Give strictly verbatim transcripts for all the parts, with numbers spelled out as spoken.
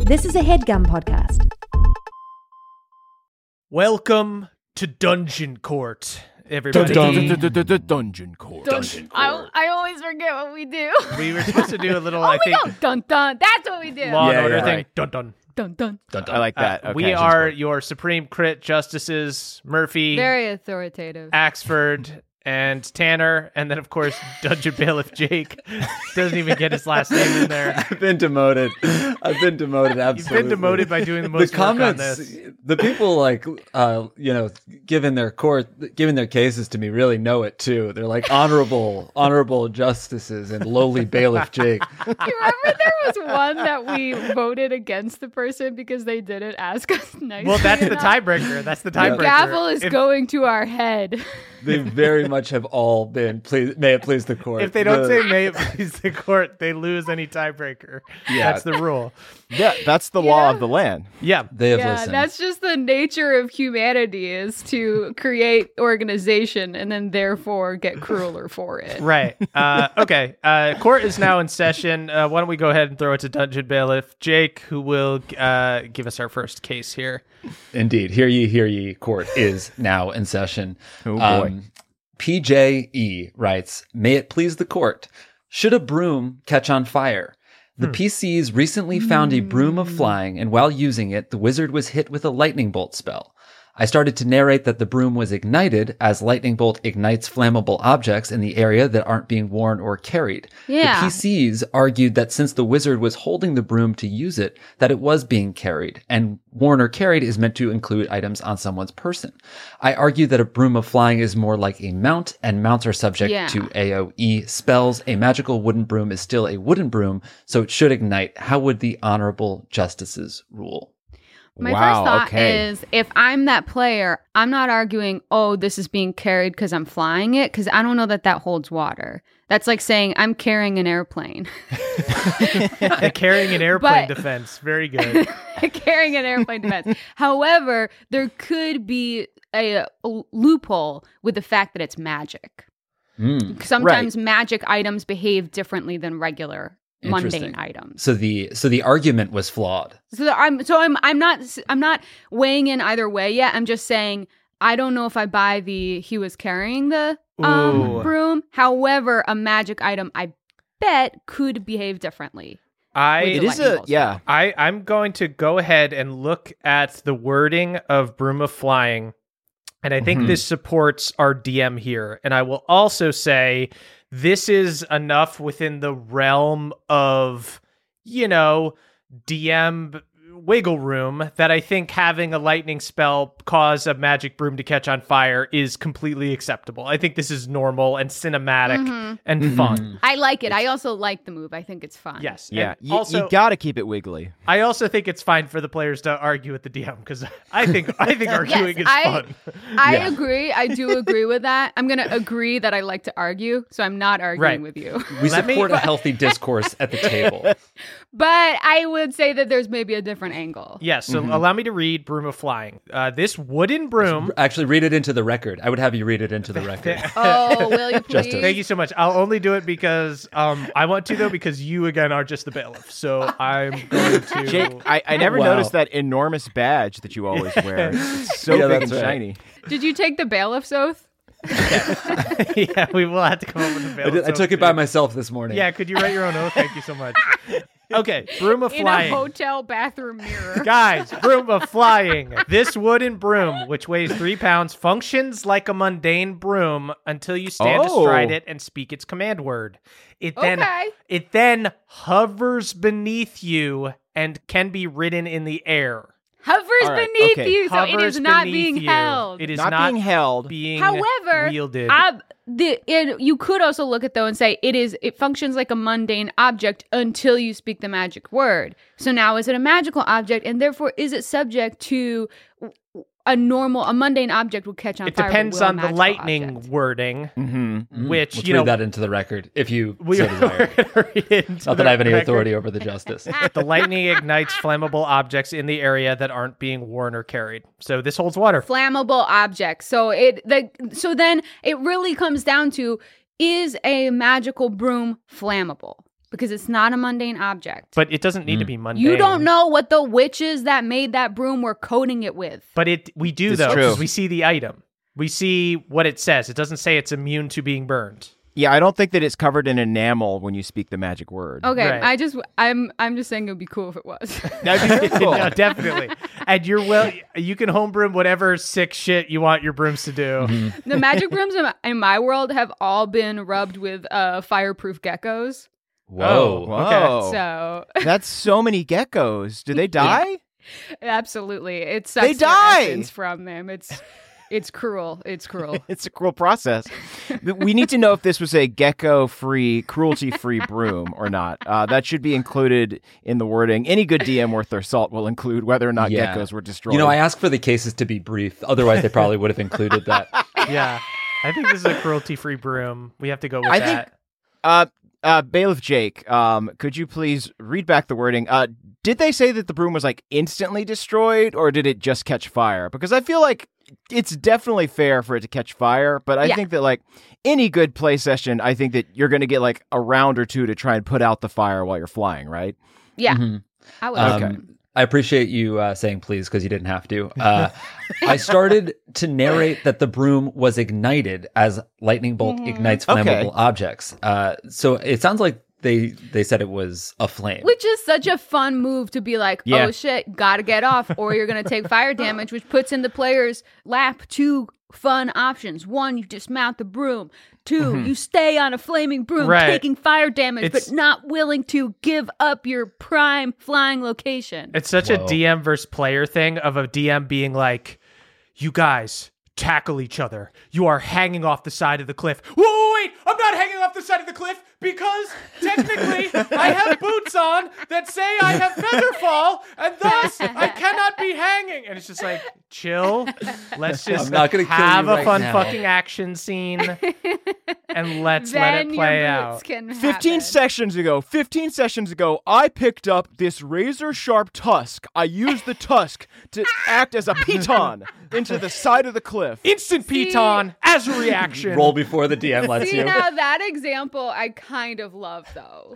This is a HeadGum podcast. Welcome to Dungeon Court, everybody. Dungeon Court. Dungeon I, I always forget what we do. We were supposed to do a little, oh, I we think, go dun dun. That's what we do. Law and Yeah, Order yeah, thing. right. Dun dun. Dun dun. Dun, dun. I like that. Uh, Okay, we Dungeon are Court. your Supreme Crit Justices, Murphy, Very authoritative. Axford, and Tanner, and then of course Dungeon Bailiff Jake doesn't even get his last name in there. I've been demoted. I've been demoted. Absolutely. You've been demoted by doing the most the work on comments, this. the people like, uh, you know, giving their court, giving their cases to me really know it too. They're like honorable, honorable justices and lowly bailiff Jake. You remember there was one that we voted against the person because they didn't ask us nicely. Well, that's the enough? tiebreaker. That's the tiebreaker. The gavel is If- going to our head. They very much have all been please. May it please the court. If they don't The- say may it please the court, they lose any tiebreaker. Yeah. That's the rule. Yeah, that's the law Yeah. of the land. Yeah. they have Yeah, listened. that's just the nature of humanity is to create organization and then therefore get crueler for it. Right. Uh, okay. Uh, court is now in session. Uh, why don't we go ahead and throw it to Dungeon Bailiff Jake, who will uh, give us our first case here. Indeed. Hear ye, hear ye. Court is now in session. Oh, boy. Um, P J E writes, may it please the court. Should a broom catch on fire? The P Cs recently found a broom of flying, and while using it, the wizard was hit with a lightning bolt spell. I started to narrate that the broom was ignited, as lightning bolt ignites flammable objects in the area that aren't being worn or carried. Yeah. The P Cs argued that since the wizard was holding the broom to use it, that it was being carried, and worn or carried is meant to include items on someone's person. I argued that a broom of flying is more like a mount, and mounts are subject Yeah. to A O E spells. A magical wooden broom is still a wooden broom, so it should ignite. How would the honorable justices rule? My Wow, first thought okay. is if I'm that player, I'm not arguing, oh, this is being carried because I'm flying it, because I don't know that that holds water. That's like saying I'm carrying an airplane. Carrying an airplane But- defense. Very good. carrying an airplane defense. However, there could be a, a loophole with the fact that it's magic. Mm, Sometimes magic items behave differently than regular mundane Interesting. items. so the so the argument was flawed. So I'm so I'm I'm not I'm not weighing in either way yet. I'm just saying I don't know if I buy the he was carrying the um, Ooh. broom. However, a magic item I bet could behave differently. I With It the is lightning a bolt yeah. I, I'm going to go ahead and look at the wording of Broom of Flying, and I think Mhm. this supports our D M here. And I will also say this is enough within the realm of, you know, D M wiggle room that I think having a lightning spell cause a magic broom to catch on fire is completely acceptable. I think this is normal and cinematic Mhm. and Mhm. fun. I like it. I also like the move. I think it's fun. Yes. Yeah, And you, also, you gotta keep it wiggly. I also think it's fine for the players to argue with the D M because I think I think arguing is I- fun. I Yeah. agree. I do agree with that. I'm going to agree that I like to argue, so I'm not arguing Right. with you. We Let me- support a healthy discourse at the table. But I would say that there's maybe a different angle. Yes, so Mm-hmm. allow me to read Broom of Flying. Uh, this wooden broom. Actually, read it into the record. I would have you read it into the record. Oh, will you please? Justice. Thank you so much. I'll only do it because um, I want to, though, because you, again, are just the bailiff. So I'm going to... Jake, I, I never Wow. noticed that enormous badge that you always wear. It's so Yeah, big and that's right. shiny. Did you take the bailiff's oath? yeah, we will have to come up with a I, bailiff. did- I took it by myself this morning. Yeah, could you write your own oath? Thank you so much. Okay, Broom of In a Flying. hotel bathroom mirror. Guys, Broom of Flying. This wooden broom, which weighs three pounds, functions like a mundane broom until you stand Oh. astride it and speak its command word. It then Okay. it then hovers beneath you and can be ridden in the air. Hovers All right, beneath okay. you, so it Hovers is not beneath being you. held. It is Not, not, being held. being However, wielded. ob- the it, you could also look at though and say it is it functions like a mundane object until you speak the magic word. So now is it a magical object, and therefore is it subject to a normal a mundane object will catch on it fire? but depends will a on the magical lightning object? wording, Mm-hmm. Mm, which let's you read know that into the record if you we so are desire. gonna read it into Not that the I have any record. authority over the justice. The lightning ignites flammable objects in the area that aren't being worn or carried. So this holds water. Flammable objects. So it the so then it really comes down to, is a magical broom flammable? because it's not a mundane object. But it doesn't need to be mundane. You don't know what the witches that made that broom were coating it with. But it we do, It's though, true. because we see the item. We see what it says. It doesn't say it's immune to being burned. Yeah, I don't think that it's covered in enamel when you speak the magic word. Okay, Right. I just I'm I'm just saying it would be cool if it was. That'd be cool. No, definitely. And you're well. You can homebrew whatever sick shit you want your brooms to do. The magic brooms in, in my world have all been rubbed with uh, fireproof geckos. Whoa. Whoa. So That's so many geckos. Do they die? absolutely, it sucks They the die! essence from them. It's it's cruel. It's cruel. It's a cruel process. But we need to know if this was a gecko-free, cruelty-free broom or not. Uh, that should be included in the wording. Any good D M worth their salt will include whether or not Yeah. geckos were destroyed. You know, I asked for the cases to be brief. Otherwise, they probably would have included that. Yeah, I think this is a cruelty-free broom. We have to go with I that. think- Uh, uh, Bailiff Jake, um, could you please read back the wording? Uh, did they say that the broom was like instantly destroyed, or did it just catch fire? Because I feel like it's definitely fair for it to catch fire, but I Yeah. think that like any good play session, I think that you're going to get like a round or two to try and put out the fire while you're flying, right? Yeah, Mhm. I would. Um, Okay. I appreciate you uh, saying please because you didn't have to. Uh, I started to narrate that the broom was ignited as lightning bolt ignites Okay. flammable objects. Uh, so it sounds like they they said it was a flame. Which is such a fun move to be like, Yeah. oh shit, gotta get off, or you're gonna take fire damage, which puts in the player's lap two fun options. One, you dismount the broom. Two, you stay on a flaming broom, Right. taking fire damage, It's- but not willing to give up your prime flying location. It's such Whoa. a D M versus player thing of a D M being like, you guys tackle each other. You are hanging off the side of the cliff. Whoa, whoa, wait, I'm not hanging off the side of the cliff because technically I have boots on that say I have feather fall and thus I cannot be hanging. And it's just like, chill. Let's just I'm not gonna kill have you a right fun now. fucking action scene and let's let Then it play your out. boots can fifteen happen. sessions ago, fifteen sessions ago, I picked up this razor sharp tusk. I used the tusk to act as a piton into the side of the cliff. Instant See- piton as a reaction. Roll before the D M lets See, you. now that example I kind of love, though.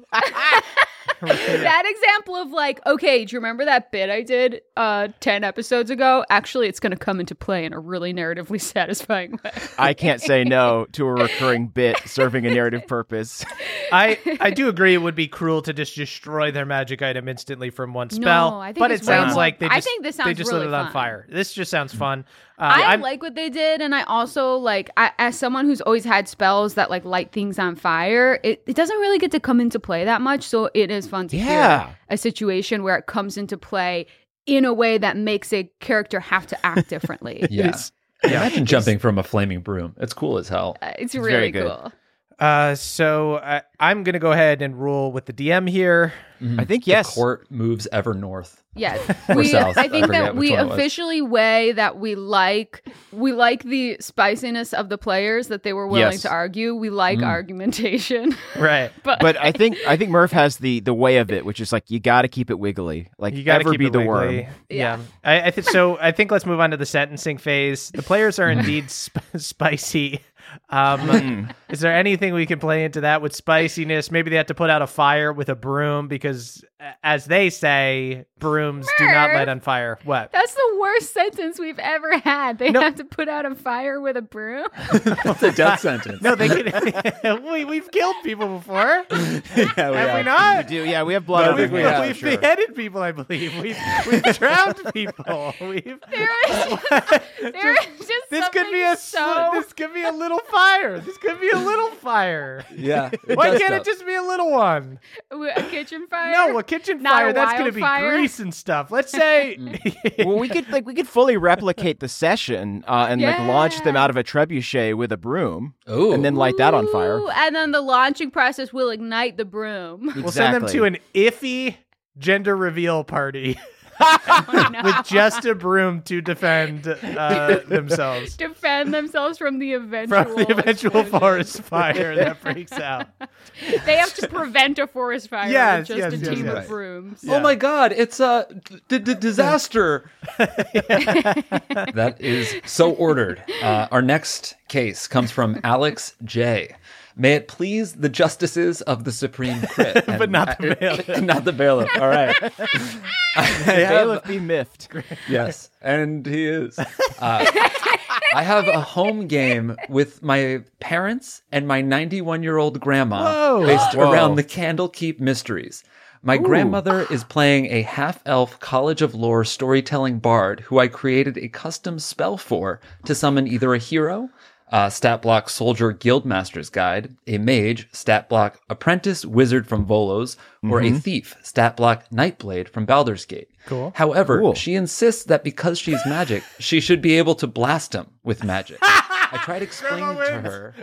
That example of like, okay, do you remember that bit I did uh, ten episodes ago? Actually, it's going to come into play in a really narratively satisfying way. I can't say no to a recurring bit serving a narrative purpose. I, I do agree it would be cruel to just destroy their magic item instantly from one spell. I think but it's it way sounds more- like they I just, think this they sounds just really lit it on fun. fire. This just sounds fun. Uh, I I'm- like what they did, and I also like, I, as someone who's always had spells that like light things on fire, it, it doesn't really get to come into play that much. So it is fun to Yeah. hear a situation where it comes into play in a way that makes a character have to act differently. Yeah. It's- Imagine jumping from a flaming broom. It's cool as hell. Uh, it's It's really very good. cool. Uh, so I, I'm going to go ahead and rule with the D M here. I think yes. The court moves ever north. Yeah, Or we. south, I I think forget that which we one it was. officially weigh that we like we like the spiciness of the players that they were willing Yes. to argue. We like argumentation, Right. but, But I think I think Murph has the the way of it, which is like you got to keep it wiggly, like You got to ever keep be it the wiggly. worm. Yeah. Yeah. I, I think so. I think let's move on to the sentencing phase. The players are indeed sp- spicy. Um, is there anything we can play into that with spiciness? Maybe they have to put out a fire with a broom because, a- as they say, brooms do not Murph. light on fire. What? that's the worst sentence we've ever had. They No. have to put out a fire with a broom. It's a death sentence. No, they can. we we've killed people before. yeah, we Have we We not? do, yeah. We have blood. No, on I our think we hands, have. for We've sure. beheaded people, I believe. We've we've drowned people. We've. There is, there is just This could be a something so... so. this could be a little fire. This could be a little fire. Yeah. it Why does can't stuff. it just be a little one? A kitchen fire. No, a kitchen Not fire. a That's going to be wildfire? grease and stuff. Let's say. Well, we could like we could fully replicate the session uh, and like launch them Yeah. out of a trebuchet with a broom, Ooh. and then light that on fire. Ooh, and then the launching process will ignite the broom. We'll send them to an iffy gender reveal party Oh, no. with just a broom to defend uh, themselves Defend themselves from the eventual from the eventual explosion. forest fire that breaks out. They have to prevent a forest fire Yes, with just yes, a yes, team yes. of brooms. Yeah. Oh my God! It's a d- d- disaster. That is so ordered. Uh, our next case comes from Alex J. May it please the justices of the Supreme Crit. But not the bailiff. Not the bailiff. All right. I have- Bailiff be miffed. Yes, and he is. Uh, I have a home game with my parents and my ninety-one-year-old grandma Whoa. based Whoa. around the Candlekeep Mysteries. My grandmother is playing a half-elf College of Lore storytelling bard who I created a custom spell for to summon either a hero, a stat block soldier guildmaster's guide, a mage, stat block apprentice wizard from Volos, or a thief, stat block Nightblade from Baldur's Gate. Cool. However, Cool. she insists that because she's magic, she should be able to blast him with magic. I tried explaining to her.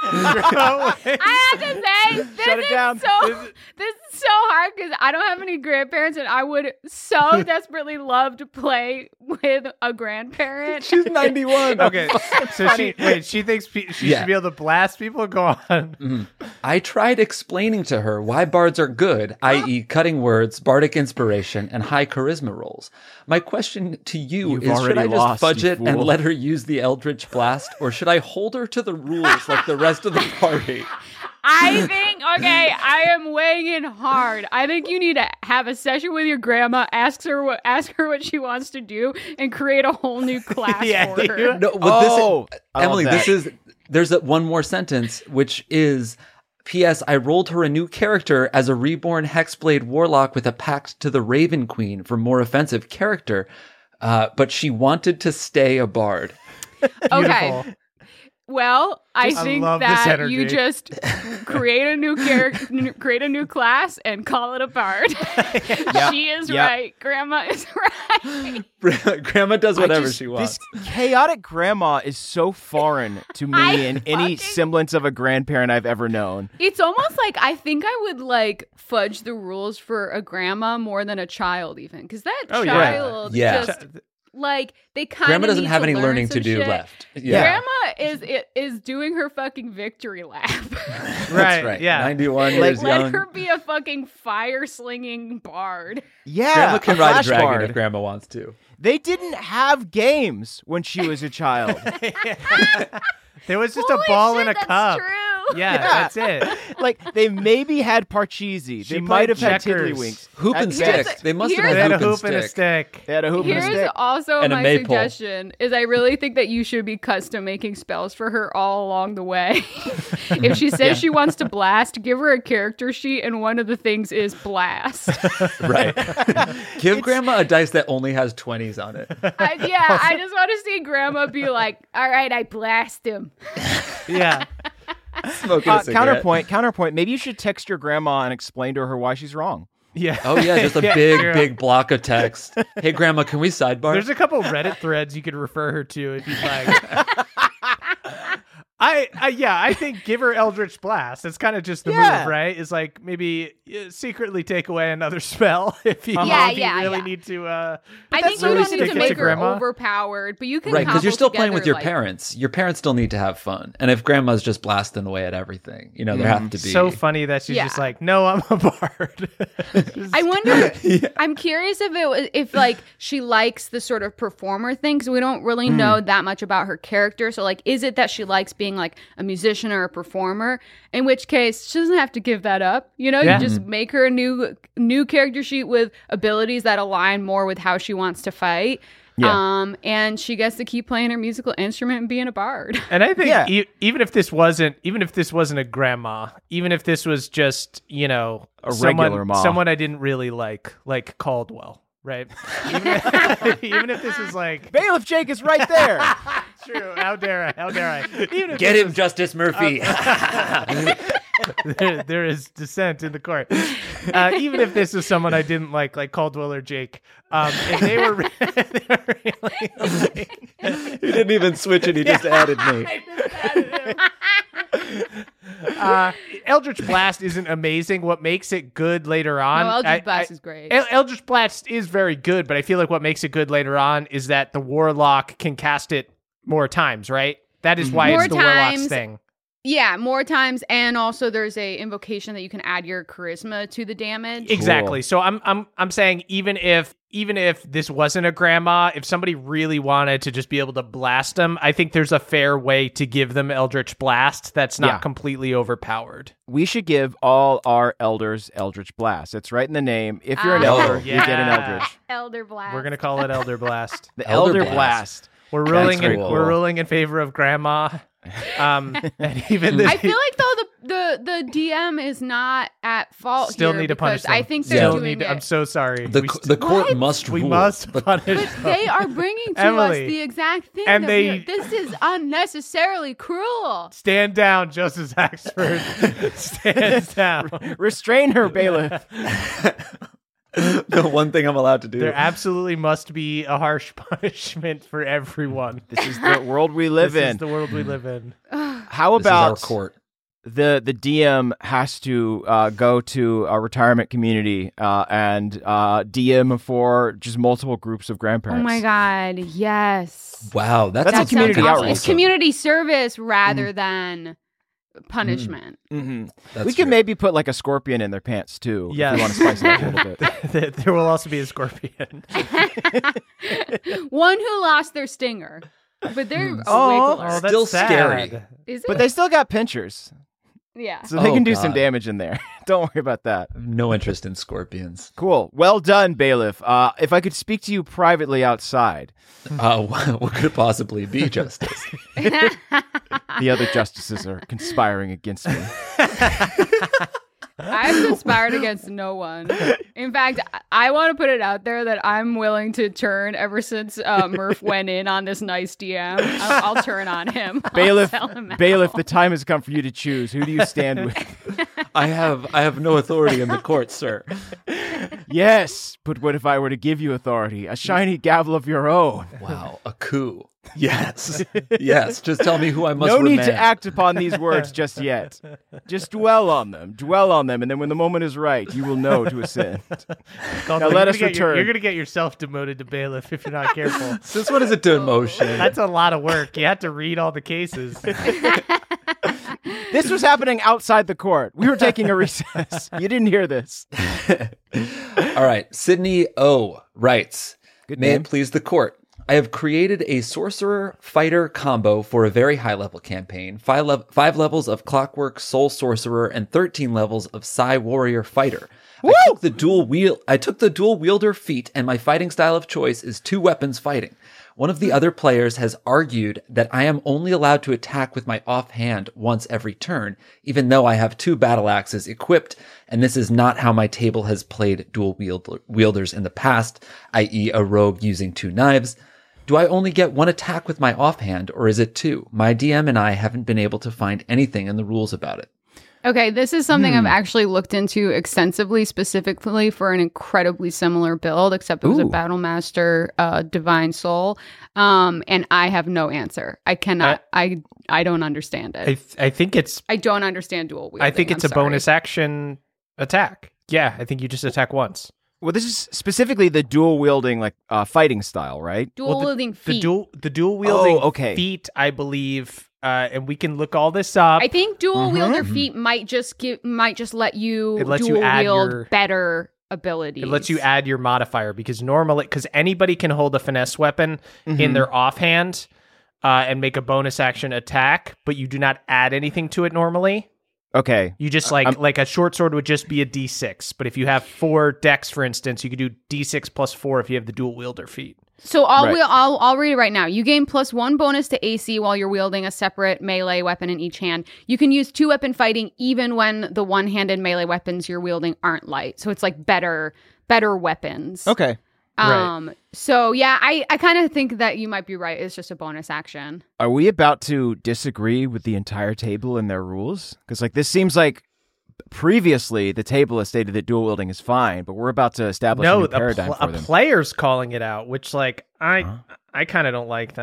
I have to say, this Shut it is down. so this is so hard because I don't have any grandparents, and I would so desperately love to play with a grandparent. She's ninety-one. Okay, so she wait. She thinks pe- she Yeah. should be able to blast people. Go on. I tried explaining to her why bards are good, that is cutting words, bardic inspiration, and high charisma rolls. My question to you You've is, should already I just lost, fudge you it and fool. let her use the Eldritch Blast, or should I hold her to the rules like the rest of the party? I think, okay, I am weighing in hard. I think you need to have a session with your grandma, ask her what, ask her what she wants to do, and create a whole new class Yeah, for her. No, but Oh, this, I love Emily, that. this is, there's a, one more sentence, which is, P S. I rolled her a new character as a reborn Hexblade Warlock with a pact to the Raven Queen for more offensive character, uh, but she wanted to stay a bard. Okay. Beautiful. Well, I I think love this that energy. you just create a new character, create a new class, and call it a bard. She is Yep. right. Grandma is right. Grandma does I whatever just- she wants. This chaotic grandma is so foreign to me I and any fucking- semblance of a grandparent I've ever known. It's almost like I think I would like fudge the rules for a grandma more than a child, even because that Oh, yeah. child Yeah. just like they kind of Grandma doesn't have any learn learning to some do shit. left. Yeah, Grandma is it is doing her fucking victory lap. that's Right. right. Yeah. ninety-one Like, years Let young. her be a fucking fire slinging bard. Yeah, Grandma can a ride a flash dragon bard. if Grandma wants to. They didn't have games when she was a child. There was just Holy a ball shit, in a that's cup. True. Yeah, Yeah. that's it. Like they maybe had Parcheesi. She They might played have had checkers. Tiddlywinks. Hoop and At stick. best. They must have Here's- They had had a hoop, hoop and a stick. They had a hoop and a Here's stick. also And a my maypole. suggestion is I really think that you should be custom making spells for her all along the way. If she says she wants to blast, give her a character sheet and one of the things is blast. Right. Give Grandma a dice that only has twenties on it. I, yeah, I just want to see grandma be like, all right, I blast him. Yeah. Smoking Uh, a cigarette. counterpoint, counterpoint. Maybe you should text your grandma and explain to her why she's wrong. Yeah. Oh yeah, just a Yeah, big, true. big block of text. Hey, Grandma, can we sidebar? There's a couple Reddit threads you could refer her to if you'd like. I, I yeah, I think give her Eldritch Blast. It's kind of just the Yeah. move, right? It's like maybe uh, secretly take away another spell if you, Yeah, if you yeah, really yeah. need to. Uh, I that's think you really don't need stick to it make to her grandma. overpowered, but you can right, because you're cobble still playing with together, your like- parents. Your parents still need to have fun. And if Grandma's just blasting away at everything, you know, there have to be. so funny that she's Yeah. just like, no, I'm a bard. I wonder. I'm curious if it was if like she likes the sort of performer thing because we don't really know that much about her character. So like, is it that she likes being like a musician or a performer? In which case, she doesn't have to give that up. You know, Yeah. you just make her a new new character sheet with abilities that align more with how she wants to fight. Yeah. Um, and she gets to keep playing her musical instrument and being a bard. And I think Yeah. e- even if this wasn't, even if this wasn't a grandma, even if this was just, you know, A someone, regular ma. someone I didn't really like, like Caldwell, right? Even, even if this was like, Bailiff Jake is right there. true, how dare I, how dare I? Even if Get this him, Justice Murphy. was- there, there is dissent in the court. Uh, even if this was someone I didn't like, like Caldwell or Jake, um, if they were, re- they were really like, He didn't even switch it. He just added me. uh, Eldritch Blast isn't amazing. What makes it good later on? No, Eldritch I- Blast I- is great. El- Eldritch Blast is very good, but I feel like what makes it good later on is that the Warlock can cast it more times, right? That is why More it's the Warlock's times. thing. Yeah, more times, and also there's a invocation that you can add your charisma to the damage. Exactly. So I'm I'm I'm saying even if even if this wasn't a grandma, if somebody really wanted to just be able to blast them, I think there's a fair way to give them Eldritch Blast that's not Yeah. completely overpowered. We should give all our elders Eldritch Blast. It's right in the name. If you're an Ah. elder, Oh, you get an yeah. Eldritch. Elder Blast. We're gonna call it Elder Blast. The Elder Elder, Blast. Blast. We're ruling in, very cool. we're ruling in favor of grandma. Um, and even this, I feel like though the, the the D M is not at fault. still here need to punish because them. I think they're Still doing need to- it. I'm so sorry. The we, c- st- the court What? must we rule. must but punish. But they are bringing to Emily. us the exact thing. And that they- we are- this is unnecessarily cruel. Stand down, Justice Axford. Stand down. Restrain her, bailiff. the one thing I'm allowed to do. There absolutely must be a harsh punishment for everyone. This is the world we live this in. is the world we live in. How This is our about court. the the D M has to uh, go to a retirement community uh, and uh, D M for just multiple groups of Oh grandparents? my god, yes. Wow, that's, That's a That community sounds awesome. outreach. It's community service rather than punishment. hmm That's We could true. maybe put like a scorpion in their pants too. Yes. if you want to spice it up a little bit. There will also be a scorpion. One who lost their stinger. But they're a Oh. wiggler. Oh, that's Still sad. scary. Is it? But they still got pinchers, yeah. so they Oh, can do some God. damage in there. Don't worry about that. No interest in scorpions. Cool. Well done, bailiff. Uh, if I could speak to you privately outside, Uh, what could it possibly be, Justice? the other justices are conspiring against me. I've conspired against no one. In fact, I, I want to put it out there that I'm willing to turn ever since uh, Murph went in on this nice D M. I'll, I'll turn on him. I'll Bailiff, sell him out. bailiff, the time has come for you to choose. Who do you stand with? I have I have no authority in the court, sir. Yes, but what if I were to give you authority? A shiny gavel of your own. Wow, a coup. Yes, yes. Just tell me who I must. No need to remand. act upon these words just yet. Just dwell on them. Dwell on them, and then when the moment is right, you will know to ascend. Caldwell, Now let you're us gonna get your- return. you're going to get yourself demoted to bailiff if you're not careful. Since when is it to emotion? That's a lot of work. You have to read all the cases. This was happening outside the court. We were taking a recess. You didn't hear this. All right. Sydney O writes, Good May name. it please the court. I have created a sorcerer fighter combo for a very high level campaign. Five, le- five levels of Clockwork Soul Sorcerer and thirteen levels of Psy Warrior Fighter. I took the dual wheel. I took the dual wielder feat, and my fighting style of choice is two weapons fighting. One of the other players has argued that I am only allowed to attack with my offhand once every turn, even though I have two battle axes equipped, and this is not how my table has played dual wield- wielders in the past, that is a rogue using two knives. Do I only get one attack with my offhand, or is it two? My D M and I haven't been able to find anything in the rules about it. Okay, this is something Hmm. I've actually looked into extensively, specifically for an incredibly similar build, except it was a Ooh. Battlemaster uh, Divine Soul, um, and I have no answer. I cannot. I I don't understand it. I, th- I think it's I don't understand dual wielding. I think it's I'm a sorry. bonus action attack. Yeah, I think you just attack once. Well, this is specifically the dual wielding, like uh, fighting style, right? Dual Well, the- wielding The feet. dual the dual wielding Oh, okay. feat, I believe, uh, and we can look all this up. I think dual Mhm. wielder feet might just give might just let you It lets you dual add wield your- better abilities. It lets you add your modifier because normally, because anybody can hold a finesse weapon Mm-hmm. in their offhand uh, and make a bonus action attack, but you do not add anything to it normally. Okay. You just like I'm- like a short sword would just be a d six, but if you have four decks, for instance, you could do d six plus four if you have the dual wielder feat. So I'll, Right. wheel, I'll I'll read it right now. You gain plus one bonus to A C while you're wielding a separate melee weapon in each hand. You can use two weapon fighting even when the one-handed melee weapons you're wielding aren't light. So it's like better better weapons. Okay. Um. So yeah, I I kind of think that you might be right. It's just a bonus action. Are we about to disagree with the entire table and their rules? Because like this seems like previously the table has stated that dual wielding is fine, but we're about to establish a No, new a, paradigm pl- for a them. player's calling it out, which like I Huh? I kind of don't like that.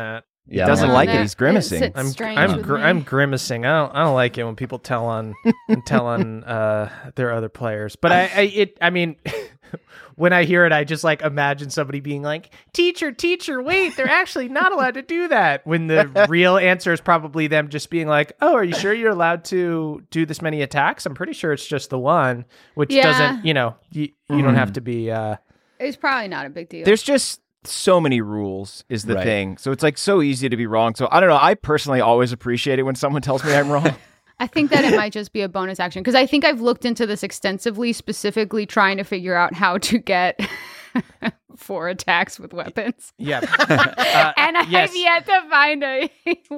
Yeah, He doesn't No, like that- it. He's grimacing. it's I'm strange I'm with gr- me. I'm grimacing. I don't I don't like it when people tell on tell on uh, their other players. But I, I it I mean, when I hear it, I just like imagine somebody being like, "Teacher, teacher, wait, they're actually not allowed to do that." When the real answer is probably them just being like, "Oh, are you sure you're allowed to do this many attacks? I'm pretty sure it's just the one," which Yeah. doesn't, you know, you, you don't have to be. Uh, It's probably not a big deal. There's just so many rules is the Right. thing. So it's like so easy to be wrong. So I don't know. I personally always appreciate it when someone tells me I'm wrong. I think that it might just be a bonus action because I think I've looked into this extensively, specifically trying to figure out how to get four attacks with weapons. yeah, uh, And yes. I've yet to find a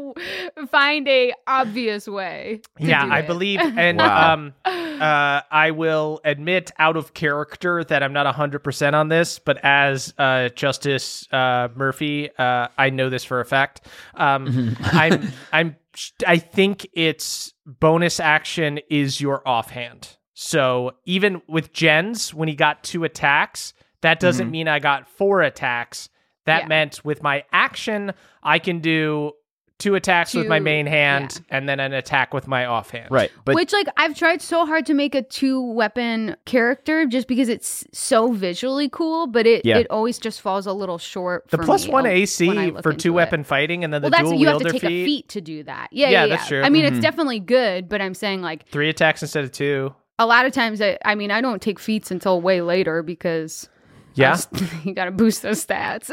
find a obvious way. to Yeah, do I it. believe, and Wow. um, uh, I will admit out of character that I'm not one hundred percent on this, but as uh, Justice uh, Murphy, uh, I know this for a fact. Um, I'm, I'm, I think it's bonus action is your offhand. So even with Jens, when he got two attacks, that doesn't Mhm. mean I got four attacks. That Yeah. meant with my action, I can do two attacks with my Two- main hand and then an attack with my offhand. Right. But Which, like, I've tried so hard to make a two weapon character just because it's so visually cool, but it, Yeah. it always just falls a little short. The for plus me one when I A C look for into two it. weapon fighting and then the Well, that's dual you have wielder to take feat. a feat to do that. Yeah, Yeah, yeah, that's yeah. true. I mean, Mhm. it's definitely good, but I'm saying like Three attacks instead of two. a lot of times, I, I mean, I don't take feats until way later because Yeah. I just- you got to boost those stats.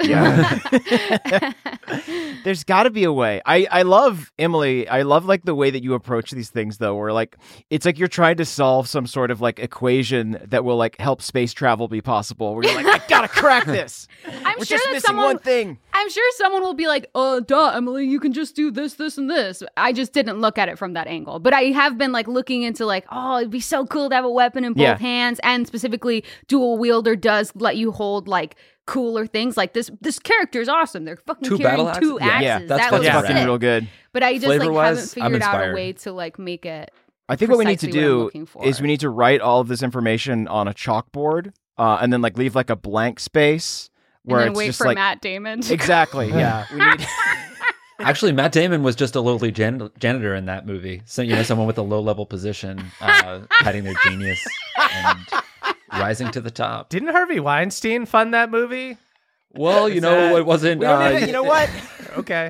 Yeah. There's got to be a way. I, I love, Emily, I love like the way that you approach these things though, where like it's like you're trying to solve some sort of like equation that will like help space travel be possible. Where you're like, I gotta crack this. I'm We're sure just that missing someone one thing. I'm sure someone will be like, "Oh, duh, Emily, you can just do this, this, and this." I just didn't look at it from that angle, but I have been like looking into like, "Oh, it'd be so cool to have a weapon in both Yeah. hands," and specifically, dual wielder does let you hold like cooler things. Like this, this character is awesome. They're fucking Two carrying battle two axes? Yeah. axes. Yeah, that's that fucking looks That's Yeah. fucking sick. real good. But I just like Flavor-wise, haven't I'm figured out a inspired. way to like make it. I think what we need to precisely what I'm do looking for. is we need to write all of this information on a chalkboard uh, and then like leave like a blank space where And then it's wait just for like Matt Damon. to- exactly. Yeah, we need. Actually, Matt Damon was just a lowly jan- janitor in that movie. So, you know, someone with a low level position, uh, hiding their genius and rising to the top. Didn't Harvey Weinstein fund that movie? Well, you Is know, that- it wasn't. We don't Uh, even- you know what? Okay.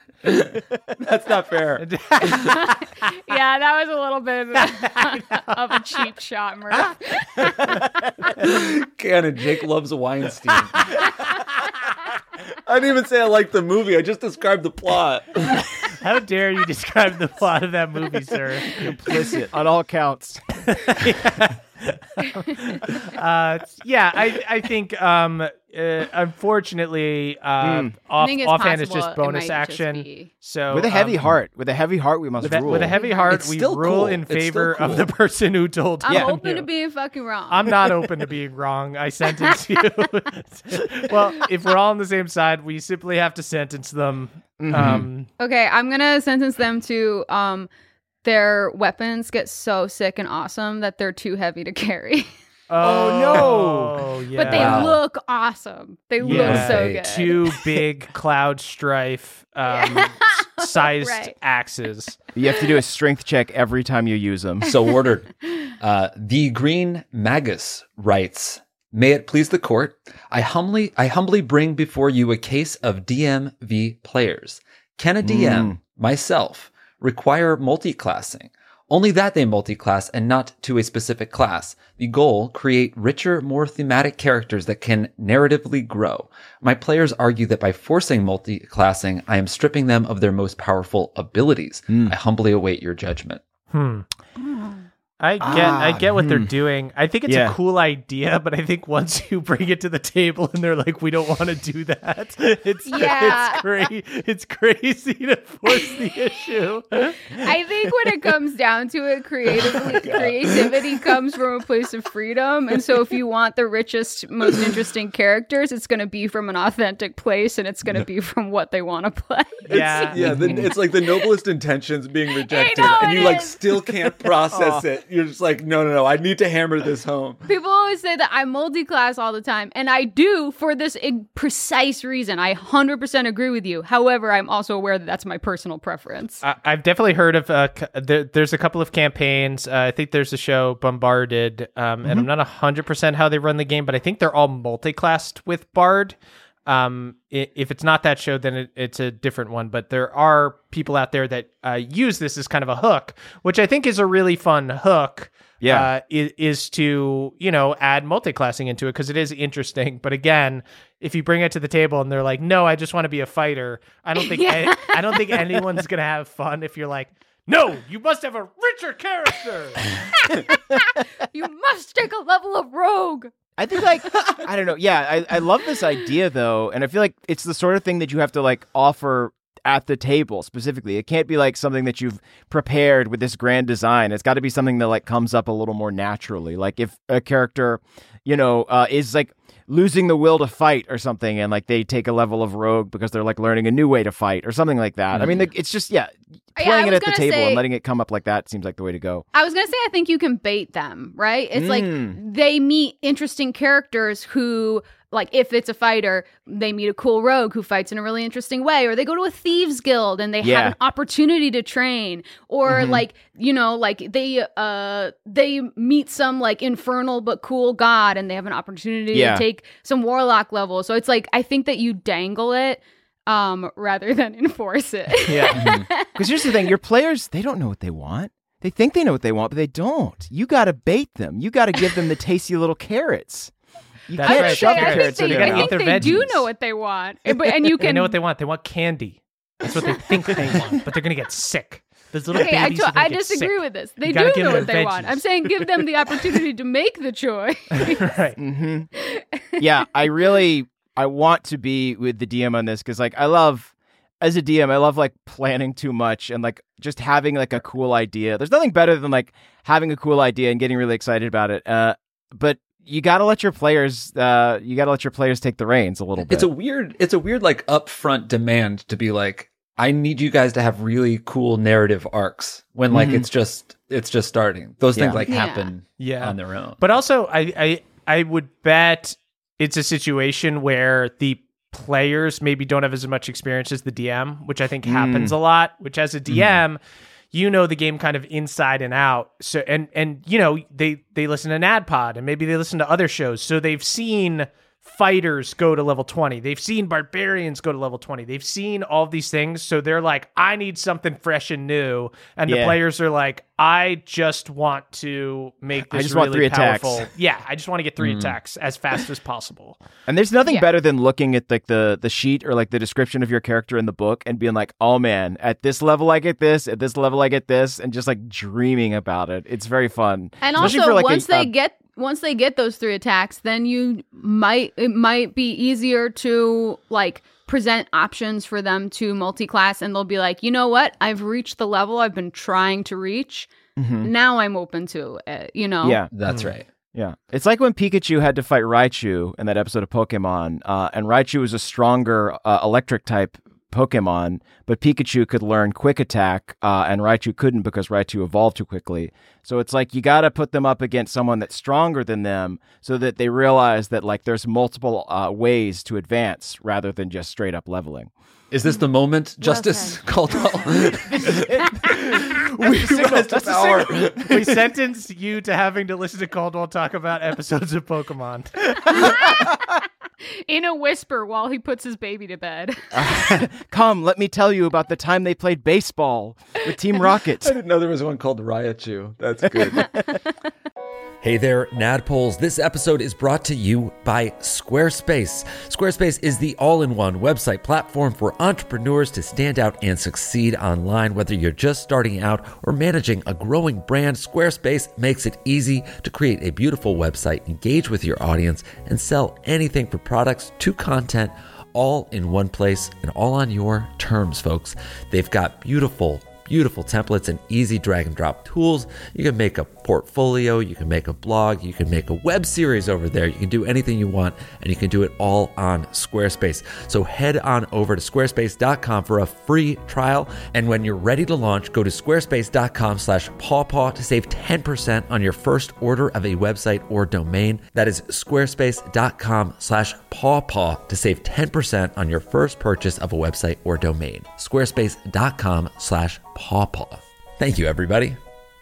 that's not fair. yeah, that was a little bit of a cheap shot, Murph. Canon, Jake loves Weinstein. I didn't even say I liked the movie. I just described the plot. How dare you describe the plot of that movie, sir? Implicit on all counts. uh, yeah, I I think um, uh, unfortunately uh, Mm. off, I think it's offhand is possible just it bonus might just action. be- So With a heavy um, heart, with a heavy heart, we must With a, rule. with a heavy heart, It's we still rule cool. in It's still favor of cool. the person who told I'm yeah. open you. to being fucking wrong. I'm not open to being wrong. I sentence you. Well, if we're all on the same side, we simply have to sentence them. Mhm. Um, Okay, I'm gonna sentence them to um their weapons get so sick and awesome that they're too heavy to carry. Oh, no! Yeah. But they Wow. look awesome. They look Yeah. so Right. good. Two big cloud strife um, Yeah. s- sized Right. axes. You have to do a strength check every time you use them. So ordered. Uh, the Green Magus writes, "May it please the court, I humbly, I humbly bring before you a case of D M v players. Can a D M, Mm. myself, require multi-classing? Only that they multi-class and not to a specific class. The goal, create richer, more thematic characters that can narratively grow. My players argue that by forcing multi-classing, I am stripping them of their most powerful abilities. Mm. I humbly await your judgment." Hmm. Oh. I get, I Ah, get what they're hmm. doing. I think it's Yeah. a cool idea, but I think once you bring it to the table and they're like, "We don't want to do that," it's Yeah. it's crazy. It's crazy to force the issue. I think when it comes down to it, creatively, creativity comes from a place of freedom. And so if you want the richest, most interesting characters, it's going to be from an authentic place and it's going to be from what they want to play. Yeah, Yeah, the, it's like the noblest intentions being rejected, know and it you like is. still can't process it. you're just like, no, no, no. I need to hammer this home. People always say that I multi-class all the time, and I do for this ig- precise reason. I one hundred percent agree with you. However, I'm also aware that that's my personal preference. I, I've definitely heard of. Uh, c- there, there's a couple of campaigns. Uh, I think there's a show Bombarded, um, Mm-hmm. and I'm not one hundred percent how they run the game, but I think they're all multi-classed with Bard. Um, i- if it's not that show, then it, it's a different one. But there are people out there that uh, use this as kind of a hook, which I think is a really fun hook. Yeah. uh, is, is to, you know, add multi-classing into it because it is interesting. But again, if you bring it to the table and they're like, "No, I just want to be a fighter," I don't think Yeah. I don't think anyone's gonna have fun if you're like, "No, you must have a richer character." You must take a level of rogue. I think, like, I don't know. Yeah, I, I love this idea, though. And I feel like it's the sort of thing that you have to, like, offer at the table specifically. It can't be, like, something that you've prepared with this grand design. It's got to be something that, like, comes up a little more naturally. Like, if a character, you know, uh, is, like, losing the will to fight or something, and, like, they take a level of rogue because they're, like, learning a new way to fight or something like that. Mm-hmm. I mean, like, it's just, yeah, Yeah, playing I it was at the gonna table say- and letting it come up like that seems like the way to go. I was going to say, I think you can bait them, right? It's Mm. like they meet interesting characters who, like, if it's a fighter, they meet a cool rogue who fights in a really interesting way, or they go to a thieves guild and they Yeah. have an opportunity to train, or Mhm. like, you know, like they uh they meet some like infernal but cool god and they have an opportunity Yeah. to take some warlock level. So it's like, I think that you dangle it um rather than enforce it. Yeah. Because here's the thing, your players, they don't know what they want. They think they know what they want, but they don't. You got to bait them. You got to give them the tasty little carrots. You That's can't right. shove I the They- carrots think in they, their gotta I mouth. eat think their they do veggies. know what they want, and, but, and you They can know what they want. They want candy. That's what they think they want, but they're gonna get sick. Those little Okay, I, babies to- are gonna I get disagree sick. with this. They You do gotta give know them what they veggies. want. I'm saying give them the opportunity to make the choice. Right. hmm Yeah, I really, I want to be with the D M on this because, like, I love, as a D M, I love, like, planning too much and, like, just having, like, a cool idea. There's nothing better than, like, having a cool idea and getting really excited about it. Uh, but you got to let your players, uh, you got to let your players take the reins a little bit. It's a weird, it's a weird like upfront demand to be like, I need you guys to have really cool narrative arcs when like Mhm. it's just it's just starting. Those Yeah. things like Yeah. happen Yeah. on their own. But also, I, I I would bet it's a situation where the players maybe don't have as much experience as the D M, which I think happens a lot. Which as a D M, you know the game kind of inside and out. So and and you know they they listen to NADPOD and maybe they listen to other shows, so they've seen fighters go to level twenty. They've seen barbarians go to level twenty. They've seen all these things. So they're like, I need something fresh and new. And the Yeah. players are like, I just want to make this I just really want three attacks. powerful. Yeah, I just want to get three Mm. attacks as fast as possible. And there's nothing Yeah. better than looking at like the the sheet or like the description of your character in the book and being like, oh man, at this level I get this, at this level I get this, and just like dreaming about it. It's very fun. And Especially also, for, like, a- once they a- get once they get those three attacks, then you might it might be easier to like present options for them to multi-class, and they'll be like, you know what, I've reached the level I've been trying to reach. Mhm. Now I'm open to it. You know. Yeah. That's Mm. right. Yeah. It's like when Pikachu had to fight Raichu in that episode of Pokemon, uh, and Raichu was a stronger uh, electric type Pokemon, but Pikachu could learn Quick Attack, uh, and Raichu couldn't because Raichu evolved too quickly. So it's like you got to put them up against someone that's stronger than them so that they realize that like there's multiple uh, ways to advance rather than just straight up leveling. Is this the moment, Justice said. Caldwell? We, Signal to power. we sentence you to having to listen to Caldwell talk about episodes of Pokemon. In a whisper while he puts his baby to bed. Come, let me tell you about the time they played baseball with Team Rocket. I didn't know there was one called Raichu. That's good. Hey there, Nadpoles. This episode is brought to you by Squarespace. Squarespace is the all-in-one website platform for entrepreneurs to stand out and succeed online. Whether you're just starting out or managing a growing brand, Squarespace makes it easy to create a beautiful website, engage with your audience, and sell anything from products to content, all in one place and all on your terms, folks. They've got beautiful beautiful templates and easy drag and drop tools. You can make a portfolio, you can make a blog, you can make a web series over there. You can do anything you want, and you can do it all on Squarespace. So head on over to squarespace dot com for a free trial. And when you're ready to launch, go to squarespace dot com slash pawpaw to save ten percent on your first order of a website or domain. That is squarespace dot com slash pawpaw to save ten percent on your first purchase of a website or domain. squarespace dot com slash pawpaw. Thank you, everybody.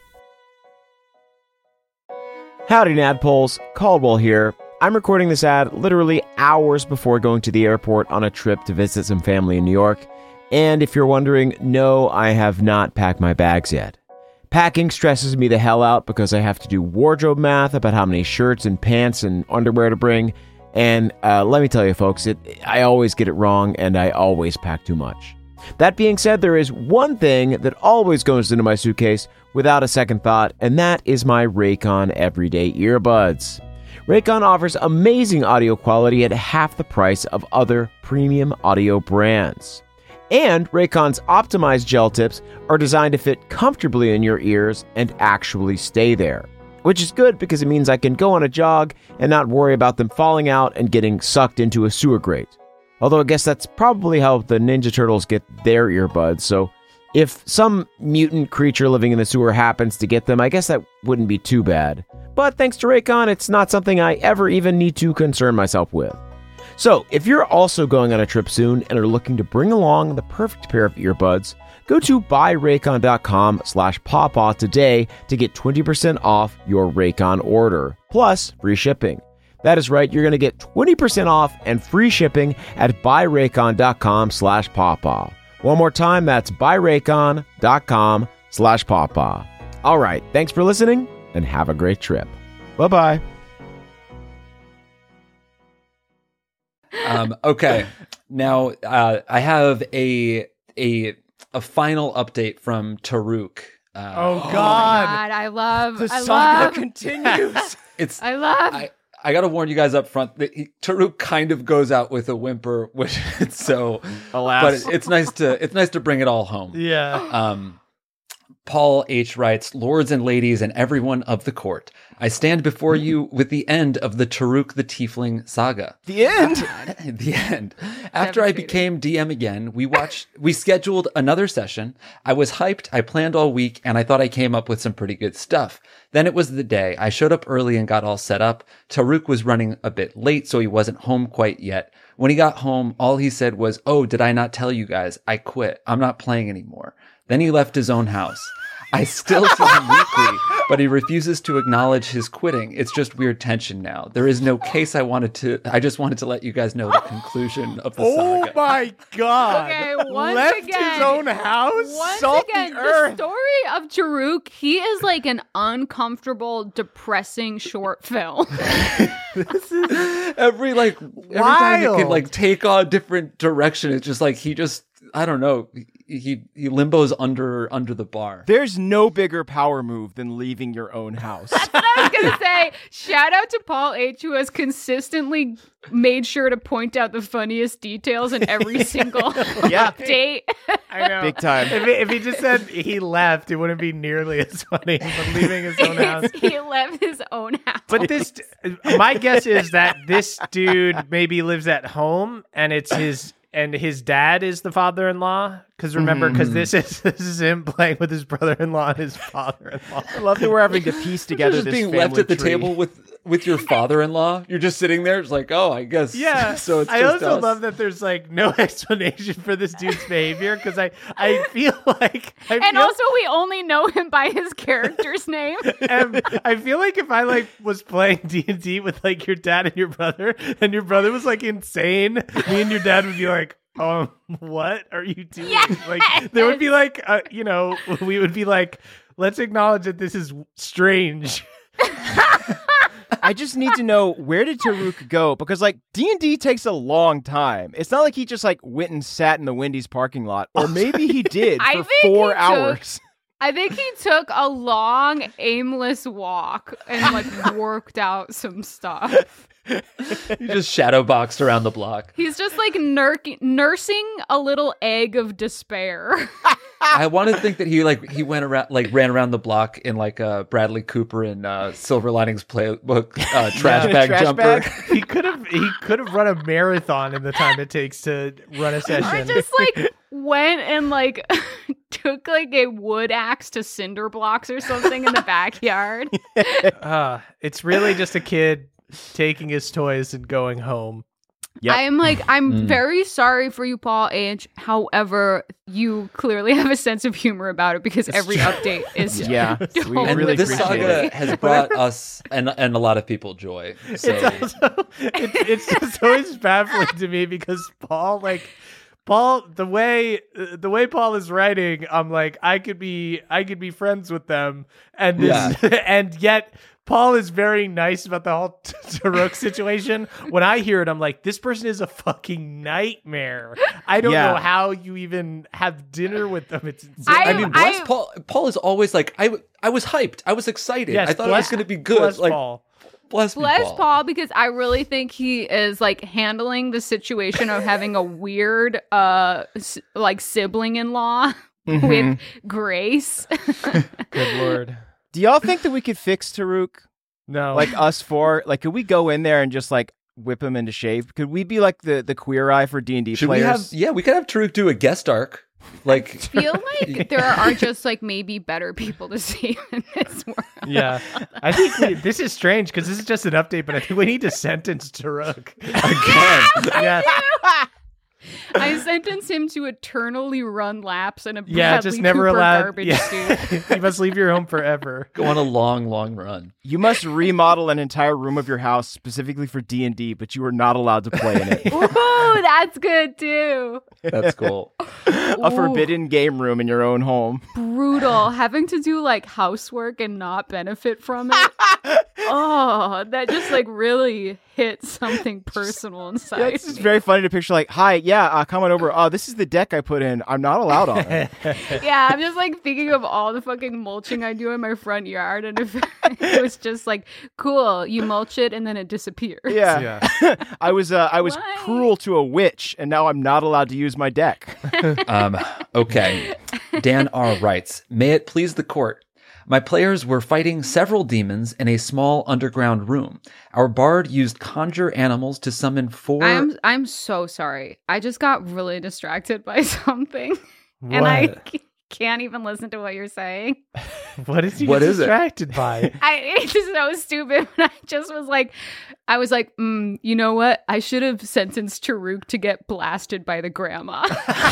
Howdy, Nadpoles. Caldwell here. I'm recording this ad literally hours before going to the airport on a trip to visit some family in New York. And if you're wondering, no, I have not packed my bags yet. Packing stresses me the hell out because I have to do wardrobe math about how many shirts and pants and underwear to bring. And uh, let me tell you, folks, it, I always get it wrong and I always pack too much. That being said, there is one thing that always goes into my suitcase without a second thought, and that is my Raycon Everyday Earbuds. Raycon offers amazing audio quality at half the price of other premium audio brands. And Raycon's optimized gel tips are designed to fit comfortably in your ears and actually stay there. Which is good because it means I can go on a jog and not worry about them falling out and getting sucked into a sewer grate. Although I guess that's probably how the Ninja Turtles get their earbuds, so if some mutant creature living in the sewer happens to get them, I guess that wouldn't be too bad. But thanks to Raycon, it's not something I ever even need to concern myself with. So, if you're also going on a trip soon and are looking to bring along the perfect pair of earbuds, go to buyraycon dot com slash pawpaw today to get twenty percent off your Raycon order, plus free shipping. That is right, you're going to get twenty percent off and free shipping at buyraycon dot com slash pawpaw. One more time, that's buyraycon dot com slash pawpaw. All right, thanks for listening and have a great trip. Bye-bye. Um, okay, now uh, I have a a a final update from Taruk. Uh, Oh, Oh my God. God, I love, The I saga love, continues. it's I love. I, I got to warn you guys up front that he, Taruk kind of goes out with a whimper, which it's so. Alas. But it, it's nice to it's nice to bring it all home. Yeah. Um, Paul H. writes, Lords and ladies and everyone of the court, I stand before you with the end of the Taruk the Tiefling saga. The end. The end. After I became D M again, we watched, we scheduled another session. I was hyped. I planned all week and I thought I came up with some pretty good stuff. Then it was the day. I showed up early and got all set up. Taruk was running a bit late, so he wasn't home quite yet. When he got home, all he said was, oh, did I not tell you guys? I quit. I'm not playing anymore. Then he left his own house. I still see him weekly, but he refuses to acknowledge his quitting. It's just weird tension now. There is no case I wanted to, I just wanted to let you guys know the conclusion of the Oh saga. my God. Okay, once Left again- his own house? Once Salt again, the the earth. story of Taruk, he is like an uncomfortable, depressing short film. Every like, every time it Wild. can like take on a different direction, it's just like, he just, I don't know, he, he limbos under, under the bar. There's no bigger power move than leaving your own house. But I was gonna say, shout out to Paul H, who has consistently made sure to point out the funniest details in every single Yeah. update. I know. Big time. If he, if he just said he left, it wouldn't be nearly as funny, but leaving his own house. he left his own house. But this, my guess is that this dude maybe lives at home, and it's his, and his dad is the father-in-law. Because remember, because this is this is him playing with his brother-in-law and his father-in-law. I love that we're having to piece together Just this being family left at the tree. table with with your father-in-law. You're just sitting there, it's like, oh, I guess. Yeah. So it's I just also us. love that there's like no explanation for this dude's behavior because I I feel like I And feel, also, we only know him by his character's name. and I feel like if I like was playing D and D with like your dad and your brother, and your brother was like insane, me and your dad would be like, um, what are you doing? Yes! Like there would be like, uh, you know, we would be like, let's acknowledge that this is strange. I just need to know, where did Taruk go? Because like D and D takes a long time. It's not like he just like went and sat in the Wendy's parking lot, or maybe he did I for think four he took- hours. I think he took a long, aimless walk and like worked out some stuff. You just shadow boxed around the block. He's just like nur- nursing a little egg of despair. I want to think that he like he went around like ran around the block in like uh, Bradley Cooper and uh, Silver Linings Playbook uh, trash Yeah. bag Trash jumper. bag. He could have he could have run a marathon in the time it takes to run a Or session. just like went and like took like a wood axe to cinder blocks or something in the backyard. Uh, it's really just a kid taking his toys and going home. Yep. I am like, I'm Mm. very sorry for you, Paul H. However, you clearly have a sense of humor about it because every update is Yeah, we Don't And really this appreciate saga it. has brought us and and a lot of people joy. So It's also it, it's just always baffling to me because Paul like Paul the way the way Paul is writing, I'm like I could be I could be friends with them, and this and yet Paul is very nice about the whole Tarok situation. When I hear it, I'm like, this person is a fucking nightmare. I don't Yeah. know how you even have dinner with them. It's insane. I- I mean, bless I- Paul. Paul is always like, I, w- I was hyped. I was excited. Yes, I thought bless- it was going to be good. bless like, Paul. bless me, Bless Paul. Paul, because I really think he is like handling the situation of having a weird, uh, s- like sibling in law Mhm. with grace. Good lord. Do y'all think that we could fix Taruk? No. Like us four? Like, could we go in there and just like whip him into shape? Could we be like the, the queer eye for D and D Should players? we have? Yeah, we could have Taruk do a guest arc. Like, Feel like there are just like maybe better people to see in this world. Yeah, I think we, this is strange because this is just an update, but I think we need to sentence Taruk again. Yeah, I sentenced him to eternally run laps in a yeah, Bradley just never Cooper allowed. garbage Yeah. suit. You must leave your home forever. Go on a long, long run. You must remodel an entire room of your house specifically for D and D, but you are not allowed to play in it. Ooh, that's good too. That's cool. A forbidden game room in your own home. Brutal. Having to do like housework and not benefit from it. Oh, that just like really hit something personal inside. Yeah, it's just me. very funny to picture like, hi, yeah, uh, come on over. Oh, this is the deck I put in. I'm not allowed on it. Yeah, I'm just like thinking of all the fucking mulching I do in my front yard, and if it was just like, cool, you mulch it and then it disappears. Yeah. I was uh, I was Why? cruel to a witch, and now I'm not allowed to use my deck. Um, okay. Dan R. writes, may it please the court. My players were fighting several demons in a small underground room. Our bard used conjure animals to summon four... I'm I'm so sorry. I just got really distracted by something, and I What? c- can't even listen to what you're saying. What is he What is it? distracted by? I it's just so stupid. But I just was like, I was like, mm, you know what? I should have sentenced Taruk to get blasted by the grandma.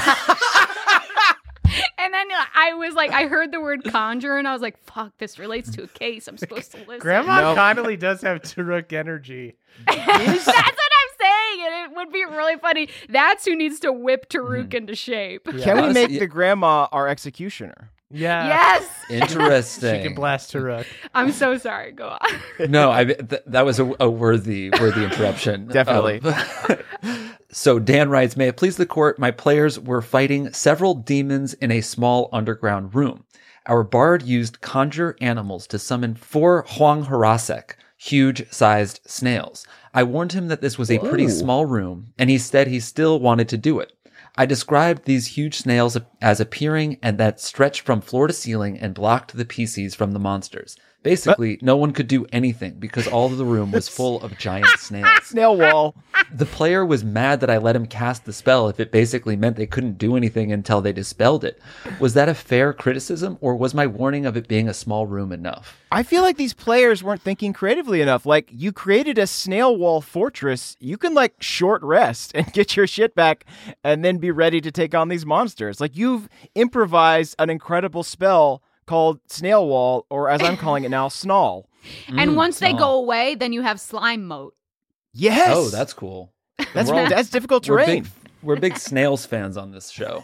And then I was like, I heard the word conjure, and I was like, fuck, this relates to a case. I'm supposed to listen. Grandma No. Connolly does have Taruk energy. That's what I'm saying, and it would be really funny. That's who needs to whip Taruk into shape. Yeah. Can we Honestly, make yeah. the grandma our executioner? Yeah. Yes, Interesting. She can blast Taruk. I'm so sorry. Go on. No, I th- that was a, a worthy worthy interruption. Definitely. Um, so Dan writes, may it please the court, my players were fighting several demons in a small underground room. Our bard used conjure animals to summon four Huang Harasek, huge-sized snails. I warned him that this was a pretty small room, and he said he still wanted to do it. I described these huge snails as appearing and that stretched from floor to ceiling and blocked the P Cs from the monsters. Basically, no one could do anything because all of the room was full of giant snails. Snail wall. The player was mad that I let him cast the spell if it basically meant they couldn't do anything until they dispelled it. Was that a fair criticism, or was my warning of it being a small room enough? I feel like these players weren't thinking creatively enough. Like, you created a snail wall fortress. You can, like, short rest and get your shit back and then be ready to take on these monsters. Like, you've improvised an incredible spell called Snail Wall, or as I'm calling it now, Snall. And Mm, once they no. go away, then you have slime moat. Yes! Oh, that's cool. That's, We're all- that's difficult We're terrain big, we're big snails fans on this show.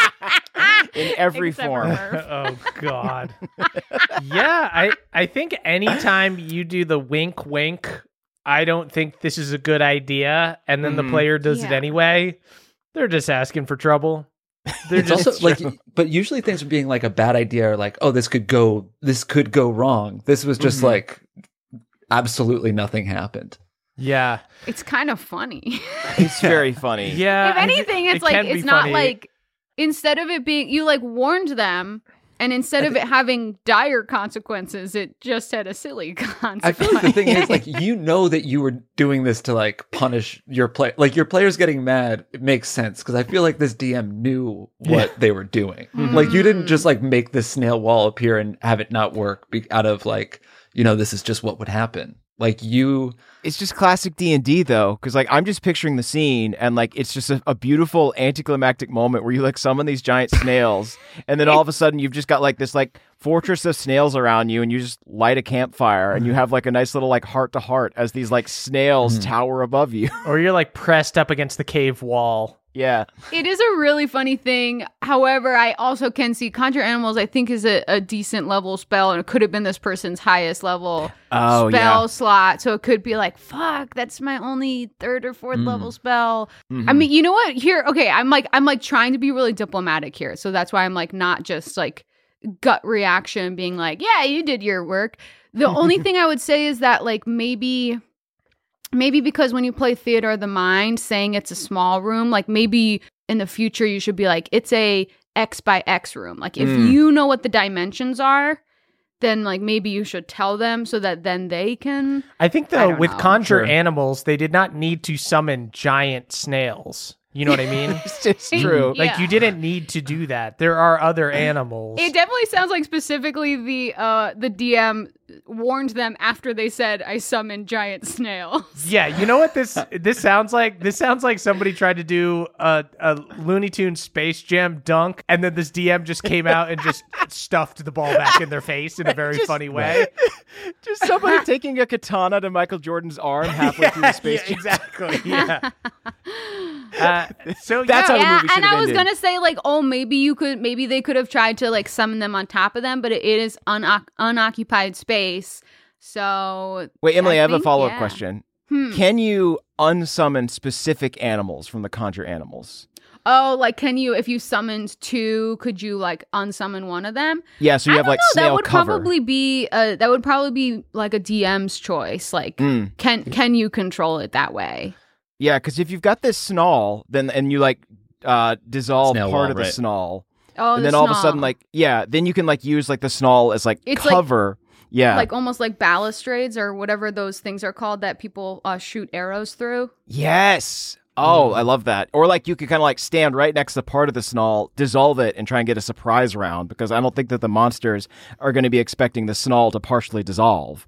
in every Except for form. Murph. Oh God. Yeah, I I think anytime you do the wink wink, I don't think this is a good idea, and then Mhm. the player does it Yeah. anyway, they're just asking for trouble. They're It's just also like, but usually things are being like a bad idea, or like, oh, this could go, this could go wrong. This was just Mhm. like, absolutely nothing happened. yeah. It's kind of funny. It's very funny. Yeah. if I- anything, it it's like can be it's not funny. like instead of it being, you like warned them, and instead of it having dire consequences, it just had a silly consequence. I feel like the thing is, like, you know that you were doing this to like punish your play. Like your players getting mad, it makes sense because I feel like this D M knew what Yeah. they were doing. Mm. Like you didn't just like make this snail wall appear and have it not work be- out of like, you know, this is just what would happen. Like you, It's just classic D and D though, because like I'm just picturing the scene and like it's just a, a beautiful anticlimactic moment where you like summon these giant snails, and then all of a sudden you've just got like this like fortress of snails around you, and you just light a campfire, and you have like a nice little like heart to heart as these like snails tower above you. Or you're like pressed up against the cave wall. Yeah, It is a really funny thing. However, I also can see Conjure Animals, I think, is a, a decent level spell, and it could have been this person's highest level Oh, spell yeah. slot. So it could be like, fuck, that's my only third or fourth Mm. level spell. Mhm. I mean, you know what? Here, okay, I'm like, I'm like trying to be really diplomatic here. So that's why I'm like not just like gut reaction being like, yeah, you did your work. The only thing I would say is that like maybe maybe because when you play Theater of the Mind, saying it's a small room, like maybe in the future you should be like, it's a X by X room. Like if Mm. you know what the dimensions are, then like maybe you should tell them so that then they can. I think I though don't with know. conjure Sure. animals, they did not need to summon giant snails. You know what I mean? it's, it's true. Yeah. Like you didn't need to do that. There are other animals. It definitely sounds like specifically the uh the D M warned them after they said I summoned giant snails. Yeah, you know what this this sounds like? This sounds like somebody tried to do a, a Looney Tunes Space Jam dunk, and then this D M just came out and just stuffed the ball back in their face in a very Just- funny way. Just somebody taking a katana to Michael Jordan's arm halfway through the space. Yeah, Jam. exactly. Yeah. Uh, so That's yeah, how the Yeah, movie should and have I was ended. gonna say like, oh, maybe you could, maybe they could have tried to like summon them on top of them, but it, it is unoc- unoccupied space. So Wait, Emily, I, have think, a follow up yeah. question. Hmm. Can you unsummon specific animals from the Conjure Animals? Oh, like can you, if you summoned two, could you like unsummon one of them? Yeah, so you I have don't like know, snail that would cover. probably be uh that would probably be like a D M's choice. Like, Mm. can can you control it that way? Yeah, because if you've got this snarl, then and you like uh dissolve Snail part wall, of the right. snarl, Oh, and the then all of a snarl. sudden, like yeah, then you can like use like the snarl as like It's like- cover. yeah, like almost like balustrades or whatever those things are called that people uh, shoot arrows through. yes. Oh, I love that. Or like you could kind of like stand right next to part of the snarl, dissolve it, and try and get a surprise round because I don't think that the monsters are going to be expecting the snarl to partially dissolve.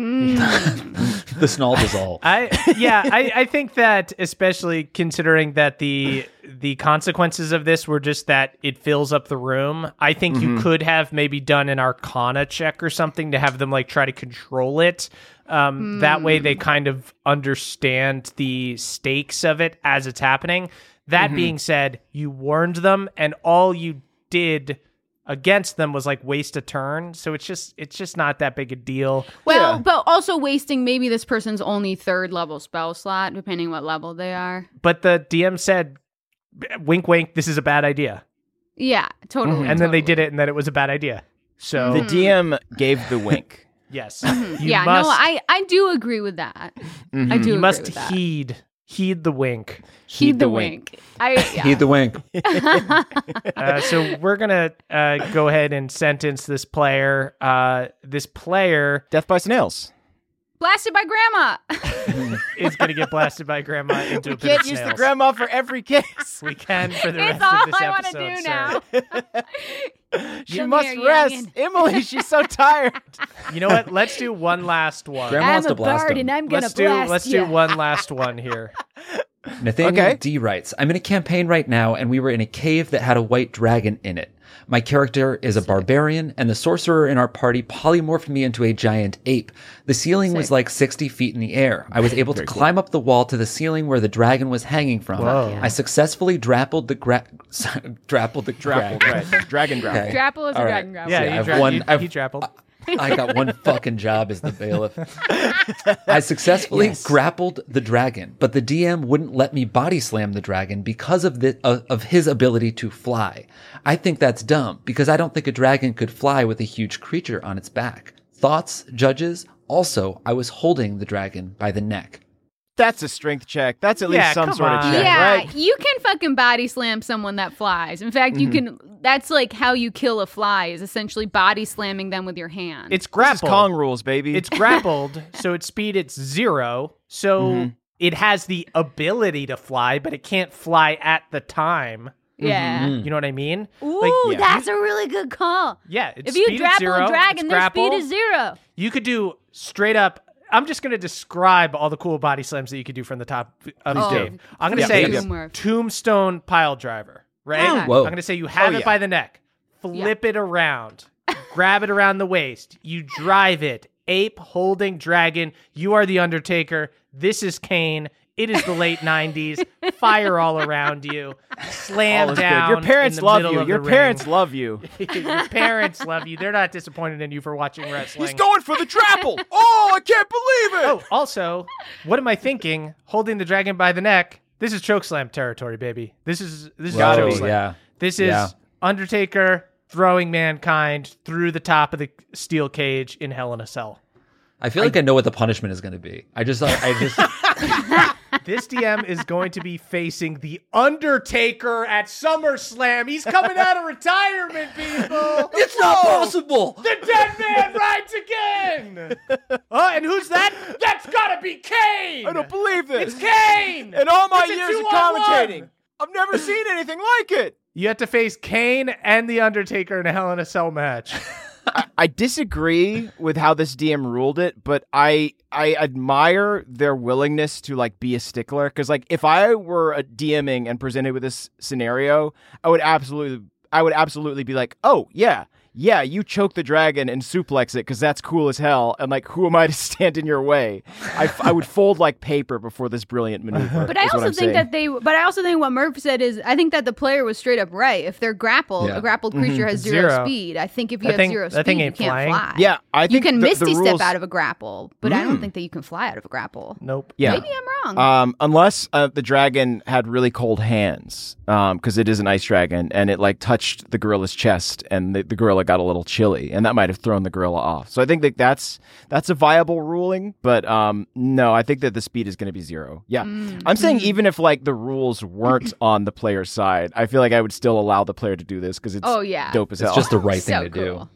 the snarl dissolve. I yeah, I, I think that especially considering that the the consequences of this were just that it fills up the room. I think you could have maybe done an Arcana check or something to have them like try to control it. Um, That way they kind of understand the stakes of it as it's happening. That being said, you warned them, and all you did against them was like waste a turn. So it's just it's just not that big a deal. Well, Yeah. but also wasting maybe this person's only third level spell slot, depending what level they are. But the D M said, "Wink, wink. This is a bad idea." Yeah, totally. And then they totally. did it, and then it was a bad idea. So The D M gave the wink. yes, you yeah, must, no, I I do agree with that. Mhm. I do. you agree must with that. heed heed the wink. heed the wink. I yeah. Heed the wink. Uh, so we're gonna uh, go ahead and sentence this player. Uh, this player Death by snails. Blasted by grandma. is gonna get blasted by grandma into a We pit can't of use the snails. grandma for every case. We can for the It's rest all of this I want to episode. do sir. now. She Come must here, rest. youngin'. Emily, she's so tired. You know what? Let's do one last one. Grandma wants to blast him. I'm Let's do let's do one last one here. Nathaniel Okay. D writes, I'm in a campaign right now, and we were in a cave that had a white dragon in it. My character is a barbarian, and the sorcerer in our party polymorphed me into a giant ape. The ceiling was like sixty feet in the air. I was able to climb up the wall to the ceiling where the dragon was hanging from. Whoa. I successfully drappled the gra- drappled the Grapple, dragon. right. Dragon grapple. Okay. Grapple is a All right. dragon grapple. Yeah, Yeah, you I've dra- won- you- I've- he grappled. I got one fucking job as the bailiff. I successfully Yes. grappled the dragon, but the D M wouldn't let me body slam the dragon because of the uh, of his ability to fly. I think that's dumb because I don't think a dragon could fly with a huge creature on its back. Thoughts, judges? Also, I was holding the dragon by the neck. That's a strength check. That's at Yeah, least some come sort of on. check, yeah, right? you can fucking body slam someone that flies. In fact, you can. That's like how you kill a fly is essentially body slamming them with your hand. It's This is grappled. Kong rules, baby. It's grappled, so its speed it's zero. So Mhm. it has the ability to fly, but it can't fly at the time. yeah. Mm. You know what I mean? Ooh, Like, yeah. that's a really good call. Yeah, its If you speed is grapple zero. a dragon, it's their grapple. speed is zero. You could do straight up. I'm just going to describe all the cool body slams that you could do from the top of the Oh, game. I'm going to Yeah, say yeah, yeah. tombstone pile driver, right? Okay. Whoa. I'm going to say you have Oh, it yeah. by the neck, flip it around, grab it around the waist, you drive it, ape holding dragon. You are the Undertaker. This is Kane. It is the late nineties. Fire all around you. Slam All is good. down. Your parents in the love middle you. of Your the parents ring. love you. Your parents love you. They're not disappointed in you for watching wrestling. He's going for the trapple. Oh, I can't believe it. Oh, also, what am I thinking? Holding the dragon by the neck. This is chokeslam territory, baby. This is this is Gotta be. chokeslam. yeah. This is Yeah. Undertaker throwing mankind through the top of the steel cage in Hell in a Cell. I feel like I know what the punishment is going to be. I just, I just, This D M is going to be facing the Undertaker at SummerSlam. He's coming out of retirement, people. it's not possible. The dead man rides again. Oh, and who's that? That's gotta be Kane. I don't believe this. It's Kane. In all my It's a years of two-on-one. commentating, I've never seen anything like it. You have to face Kane and the Undertaker in a Hell in a Cell match. I, I disagree with how this D M ruled it, but I I admire their willingness to like be a stickler. Because like if I were a DMing and presented with this scenario, I would absolutely I would absolutely be like, oh yeah. Yeah, you choke the dragon and suplex it because that's cool as hell. And like, who am I to stand in your way? I, I would fold like paper before this brilliant maneuver. But I is what also I'm think saying. that they. But I also think what Murph said is, I think that the player was straight up right. If they're grappled, Yeah. a grappled creature has zero, Zero. speed. I think if you That have thing- zero that thing speed, you ain't can't flying. fly. Yeah, I you think can the, misty the rules, step out of a grapple, but I don't think that you can fly out of a grapple. Nope. Yeah. Maybe I'm wrong. Um, unless uh, the dragon had really cold hands, because it is an ice dragon, and it like touched the gorilla's chest, and the, the gorilla got a little chilly, and that might have thrown the gorilla off. So I think that that's that's a viable ruling, but um, no, I think that the speed is going to be zero. Yeah, Mm. I'm saying even if like the rules weren't on the player's side, I feel like I would still allow the player to do this because it's Oh, yeah. dope as It's hell. just the right So thing to cool.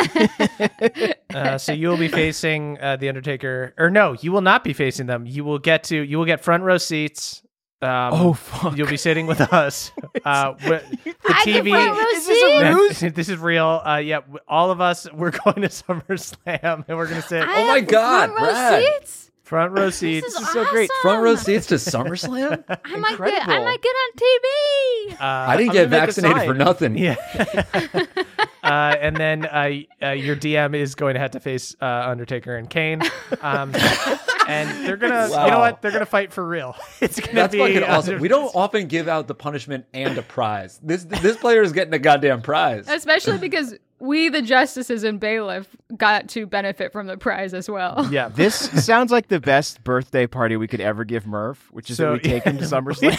do. Uh, so you will be facing uh, the Undertaker, or no, you will not be facing them. You will get to you will get front row seats. Um, Oh, fuck. You'll be sitting with us. Uh, with the I T get V. front row Is this a seats? ruse? This is real. Uh, yeah, w- all of us. We're going to SummerSlam, and we're going to sit I Oh my have God, front row rad. seats? front row This seats. is so great. awesome. Front row seats to SummerSlam? I might get. I Incredible. might get on T V. Uh, I didn't I'm get gonna make a vaccinated sign. for nothing. Yeah. uh, and then uh, uh, your D M is going to have to face uh, Undertaker and Kane. Um, and they're gonna, you know Wow. what? They're gonna fight for real. It's gonna That's be fucking awesome. Under- We don't often give out the punishment and a prize. This this player is getting a goddamn prize. Especially because we, the justices and bailiff, got to benefit from the prize as well. Yeah. This sounds like the best birthday party we could ever give Murph, which is So- that we take him to SummerSlam.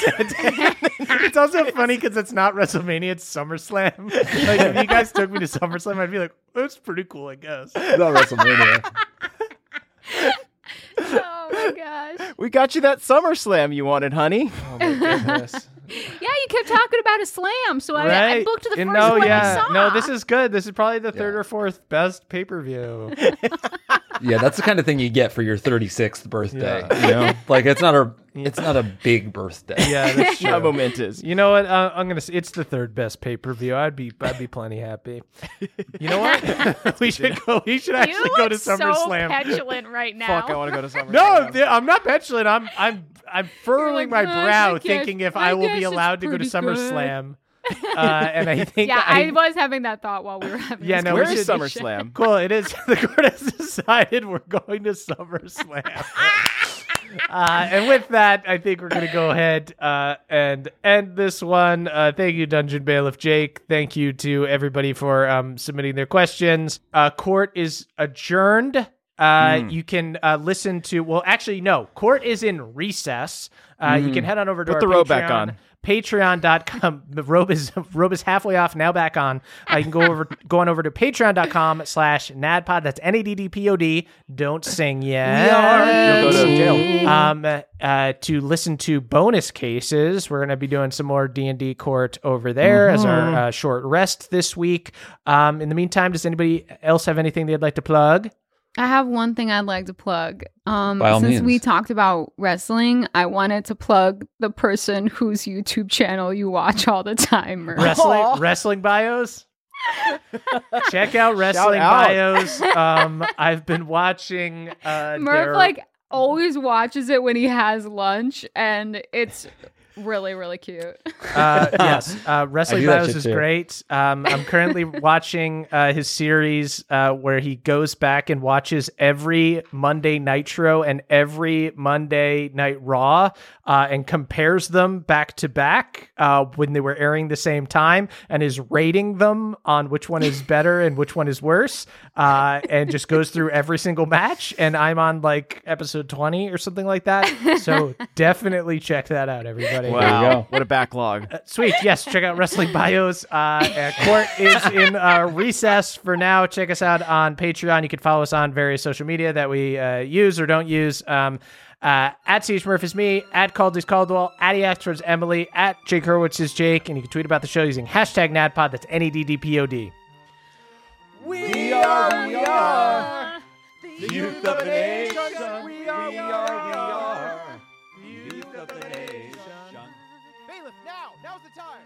It's also funny because it's not WrestleMania, it's SummerSlam. Like if you guys took me to SummerSlam, I'd be like, that's pretty cool, I guess. It's not WrestleMania. Oh my gosh. We got you that SummerSlam you wanted, honey. Oh my goodness. Yeah, you kept talking about a slam, so I, I Right? booked the And first no, one I yeah. saw. No, this is good. This is probably the third Yeah. or fourth best pay per view. Yeah, that's the kind of thing you get for your thirty-sixth birthday. Yeah. You know, like it's not a it's not a big birthday. Yeah, that's Not true. momentous. You know what? Uh, I'm gonna. Say it's the third best pay per view. I'd be. I'd be plenty happy. You know what? we should go. We should actually you go look to so SummerSlam. petulant right now. Fuck, I want to go to SummerSlam. No, th- I'm not petulant. I'm. I'm. I'm furrowing like, my "Gosh, brow, I guess- thinking if I I will guess be it's allowed to go to pretty good." SummerSlam. Uh, and I think. Yeah, I, I was having that thought while we were having Yeah, this no, we Where is should- SummerSlam? Cool. It is. The court has decided we're going to SummerSlam. Uh, and with that, I think we're going to go ahead uh, and end this one. Uh, thank you, Dungeon Bailiff Jake. Thank you to everybody for um, submitting their questions. Uh, court is adjourned. Uh, Mm. You can uh, listen to, well, actually, no, Court is in recess. Uh, Mm. You can head on over to Put our the Patreon. robe back on. Patreon dot com. The robe is robe is halfway off, now back on. Uh, you can go over go on over to patreon dot com slash nadpod. That's N A D D P O D. Don't sing yet. You'll go to jail. Um, uh, to listen to bonus cases. We're going to be doing some more D and D Court over there as our uh, short rest this week. Um, in the meantime, does anybody else have anything they'd like to plug? I have one thing I'd like to plug. Um, By all since means. we talked about wrestling, I wanted to plug the person whose YouTube channel you watch all the time. Murph. Wrestling Aw. wrestling bios. Check out wrestling out. bios. Um, I've been watching. Uh, Murph their- like always watches it when he has lunch, and it's really, really cute. Uh, yes, uh, Wrestling do that Bios shit is too. great. Um, I'm currently watching uh, his series uh, where he goes back and watches every Monday Nitro and every Monday Night Raw uh, and compares them back to back uh, when they were airing the same time and is rating them on which one is better and which one is worse uh, and just goes through every single match. And I'm on like episode twenty or something like that. So definitely check that out, everybody. Wow, what a backlog. Uh, sweet. Yes. Check out Wrestling Bios. Uh, uh, Court is in uh, recess for now. Check us out on Patreon. You can follow us on various social media that we uh, use or don't use. Um, uh, at C H Murph is me. At Caldy's Caldwell. At E Axford's Emily. At Jake Hurwitz is Jake. And you can tweet about the show using hashtag NADPOD. That's N E D D P O D. We are, we are the youth of the nation. We are, we are, we are the youth of the nation. Bailiff, now, now's the time.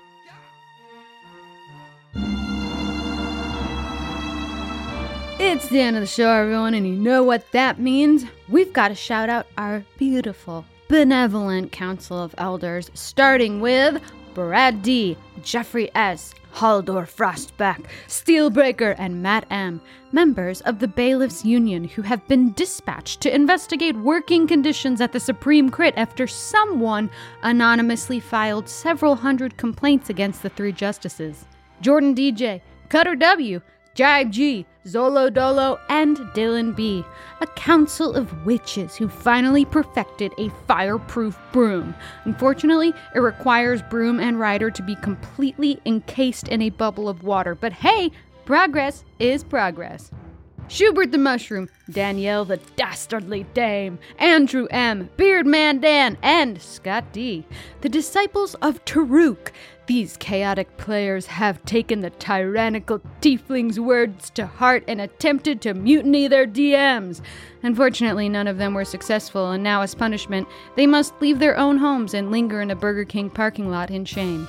It's the end of the show, everyone, and you know what that means. We've got to shout out our beautiful, benevolent Council of Elders, starting with Brad D., Jeffrey S., Haldor Frostback, Steelbreaker, and Matt M., members of the Bailiffs Union who have been dispatched to investigate working conditions at the Supreme Crit after someone anonymously filed several hundred complaints against the three justices. Jordan D J, Cutter W., Jibe G., Zolo Dolo, and Dylan B., a council of witches who finally perfected a fireproof broom. Unfortunately, it requires broom and rider to be completely encased in a bubble of water, but hey, progress is progress. Schubert the Mushroom, Danielle the Dastardly Dame, Andrew M., Beardman Dan, and Scott D., the disciples of Taruk. These chaotic players have taken the tyrannical tiefling's words to heart and attempted to mutiny their D Ms. Unfortunately, none of them were successful, and now as punishment, they must leave their own homes and linger in a Burger King parking lot in shame.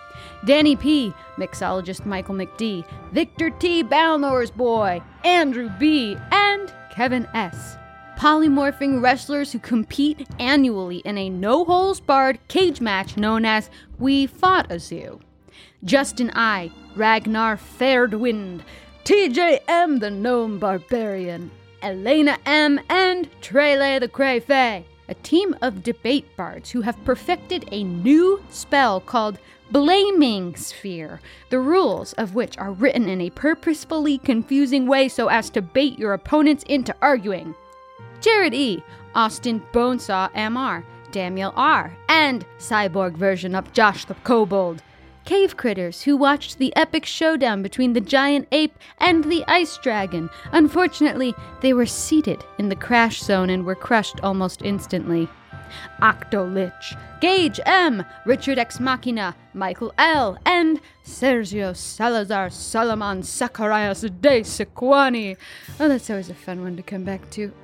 Danny P., mixologist Michael McD., Victor T. Balnor's boy, Andrew B., and Kevin S., polymorphing wrestlers who compete annually in a no-holds-barred cage match known as We Fought a Zoo. Justin I., Ragnar Fairdwind, T J M. the Gnome Barbarian, Elena M., and Trele the Crayfay, a team of debate bards who have perfected a new spell called Blaming Sphere, the rules of which are written in a purposefully confusing way so as to bait your opponents into arguing. Jared E., Austin Bonesaw M R, Daniel R., and cyborg version of Josh the Kobold. Cave critters who watched the epic showdown between the giant ape and the ice dragon. Unfortunately, they were seated in the crash zone and were crushed almost instantly. Octolich, Gage M., Richard X Machina, Michael L., and Sergio Salazar Salaman Zacharias de Sequani. Oh, that's always a fun one to come back to.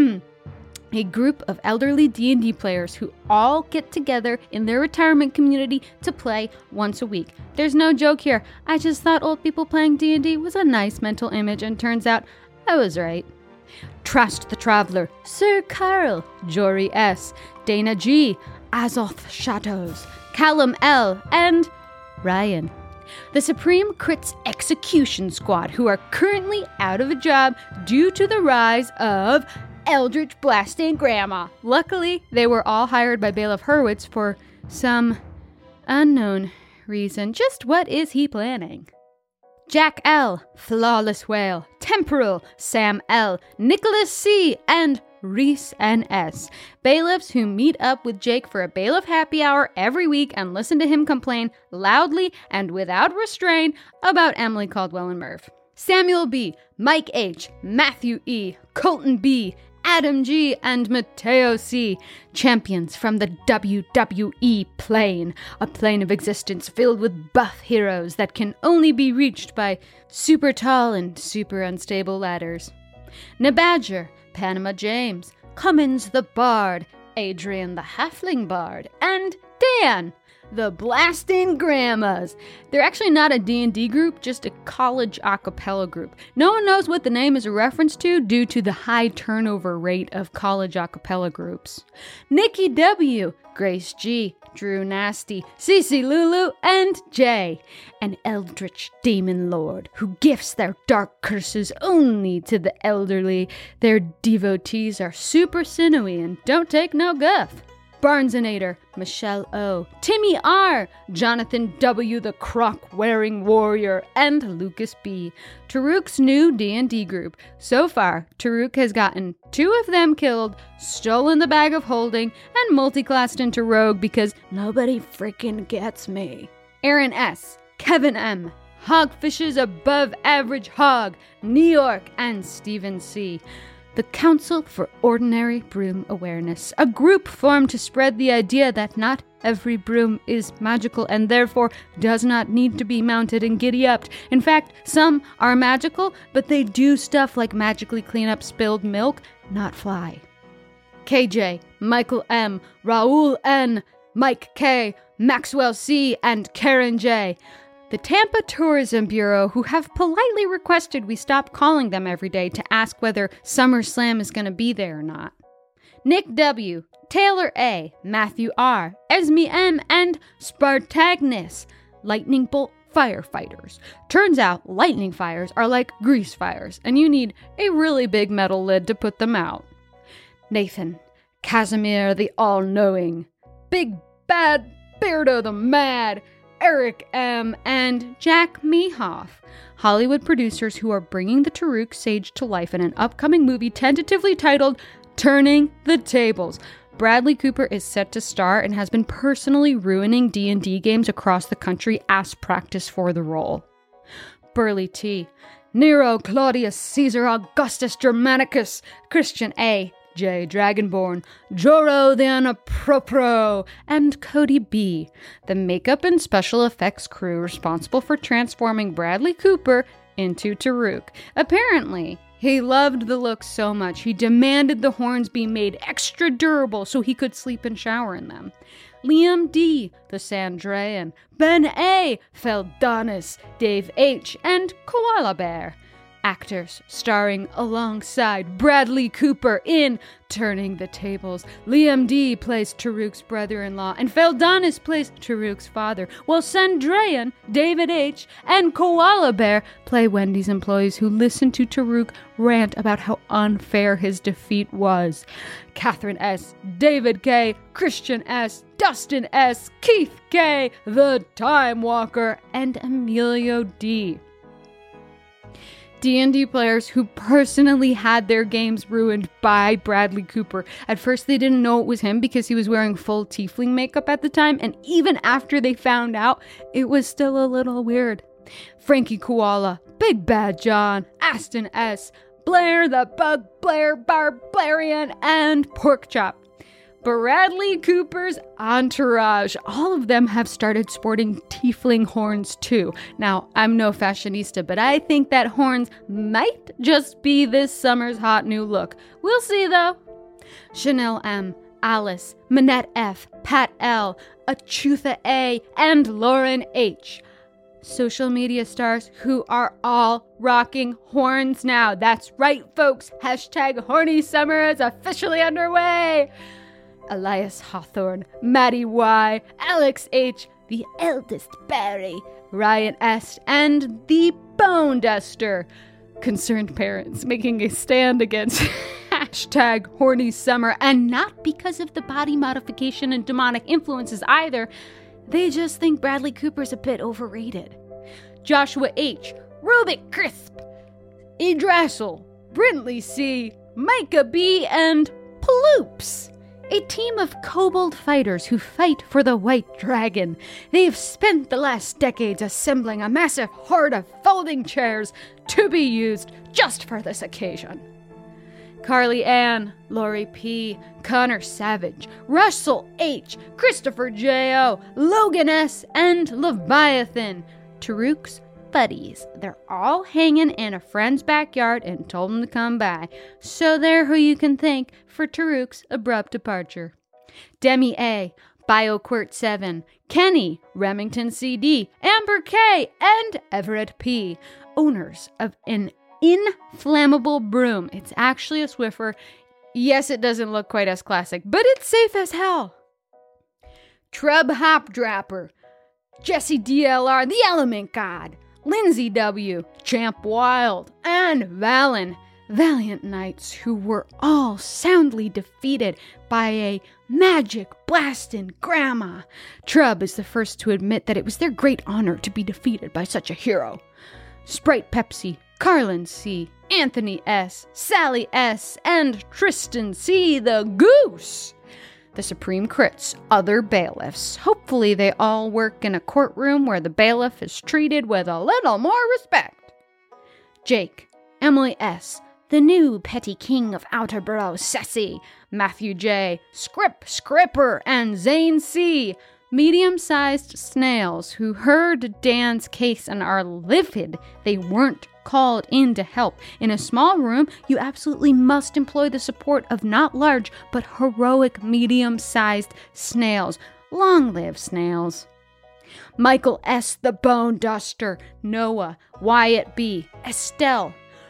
A group of elderly D and D players who all get together in their retirement community to play once a week. There's no joke here. I just thought old people playing D and D was a nice mental image, and turns out I was right. Trust the Traveler, Sir Carl, Jory S., Dana G., Azoth Shadows, Callum L., and Ryan. The Supreme Crits Execution Squad, who are currently out of a job due to the rise of Eldritch Blasting Grandma. Luckily, they were all hired by Bailiff Hurwitz for some unknown reason. Just what is he planning? Jack L, Flawless Whale, Temporal, Sam L, Nicholas C, and Reese N S. Bailiffs who meet up with Jake for a bailiff happy hour every week and listen to him complain loudly and without restraint about Emily Caldwell and Merv. Samuel B, Mike H, Matthew E, Colton B, Adam G, and Mateo C. Champions from the W W E plane, a plane of existence filled with buff heroes that can only be reached by super tall and super unstable ladders. Nabadger, Panama James, Cummins the Bard, Adrian the Halfling Bard, and Dan, the Blasting Grandmas. They're actually not a D and D group, just a college a cappella group. No one knows what the name is a reference to due to the high turnover rate of college a cappella groups. Nikki W, Grace G, Drew Nasty, Cece Lulu, and Jay, an eldritch demon lord who gifts their dark curses only to the elderly. Their devotees are super sinewy and don't take no guff. Barnesonator, Michelle O, Timmy R, Jonathan W, the croc-wearing warrior, and Lucas B. Taruk's new D and D group. So far, Taruk has gotten two of them killed, stolen the bag of holding, and multiclassed into rogue because nobody freaking gets me. Aaron S, Kevin M, Hogfish's above average hog, New York, and Stephen C. The Council for Ordinary Broom Awareness, a group formed to spread the idea that not every broom is magical and therefore does not need to be mounted and giddy-upped. In fact, some are magical, but they do stuff like magically clean up spilled milk, not fly. K J, Michael M, Raul N, Mike K, Maxwell C, and Karen J. The Tampa Tourism Bureau, who have politely requested we stop calling them every day to ask whether SummerSlam is going to be there or not. Nick W, Taylor A, Matthew R, Esme M, and Spartagnus, Lightning Bolt firefighters. Turns out lightning fires are like grease fires, and you need a really big metal lid to put them out. Nathan, Casimir the All-Knowing, Big Bad Beardo the Mad, Eric M, and Jack Mehoff, Hollywood producers who are bringing the Taruk Sage to life in an upcoming movie tentatively titled Turning the Tables. Bradley Cooper is set to star and has been personally ruining D and D games across the country as practice for the role. Burley T, Nero Claudius Caesar Augustus Germanicus, Christian A, J. Dragonborn, Joro the Unapropro, and Cody B, the makeup and special effects crew responsible for transforming Bradley Cooper into Taruk. Apparently, he loved the look so much he demanded the horns be made extra durable so he could sleep and shower in them. Liam D, the Sandrayan, Ben A, Feldonis, Dave H, and Koala Bear. Actors starring alongside Bradley Cooper in Turning the Tables. Liam D plays Taruk's brother-in-law, and Feldonis plays Taruk's father, while Sandrayan, David H, and Koala Bear play Wendy's employees who listen to Taruk rant about how unfair his defeat was. Catherine S, David K, Christian S, Dustin S, Keith K, The Time Walker, and Emilio D. D and D players who personally had their games ruined by Bradley Cooper. At first they didn't know it was him because he was wearing full tiefling makeup at the time, and even after they found out, it was still a little weird. Frankie Koala, Big Bad John, Aston S, Blair the Bug Blair Barbarian, and Porkchop. Bradley Cooper's entourage. All of them have started sporting tiefling horns too. Now, I'm no fashionista, but I think that horns might just be this summer's hot new look. We'll see though. Chanel M, Alice, Manette F, Pat L, Achutha A, and Lauren H. Social media stars who are all rocking horns now. That's right, folks. Hashtag horny summer is officially underway. Elias Hawthorne, Maddie Y, Alex H, the eldest Barry, Ryan S, and the Bone Duster. Concerned parents making a stand against hashtag horny summer, and not because of the body modification and demonic influences either. They just think Bradley Cooper's a bit overrated. Joshua H, Rubik Crisp, Yggdrasil, Brindley C, Micah B, and Ploops. A team of kobold fighters who fight for the White Dragon. They've spent the last decades assembling a massive horde of folding chairs to be used just for this occasion. Carly Ann, Lori P, Connor Savage, Russell H, Christopher J O, Logan S, and Leviathan. Taruk's buddies. They're all hanging in a friend's backyard and told them to come by. So they're who you can thank for Taruk's abrupt departure. Demi A, BioQuirt seven, Kenny, Remington C D, Amber K, and Everett P, owners of an inflammable broom. It's actually a Swiffer. Yes, it doesn't look quite as classic, but it's safe as hell. Trub Hopdrapper, Jesse D L R, the Element God, Lindsay W, Champ Wild, and Valen, valiant knights who were all soundly defeated by a magic blasting grandma. Trub is the first to admit that it was their great honor to be defeated by such a hero. Sprite Pepsi, Carlin C, Anthony S, Sally S, and Tristan C, the Goose. The Supreme Crits, other bailiffs. Hopefully they all work in a courtroom where the bailiff is treated with a little more respect. Jake, Emily S, the new petty king of Outerborough, Sassy, Matthew J, Scrip Scripper, and Zane C, medium-sized snails who heard Dan's case and are livid they weren't called in to help. In a small room, you absolutely must employ the support of not large, but heroic medium-sized snails. Long live snails. Michael S, the Bone Duster, Noah, Wyatt B, Estelle,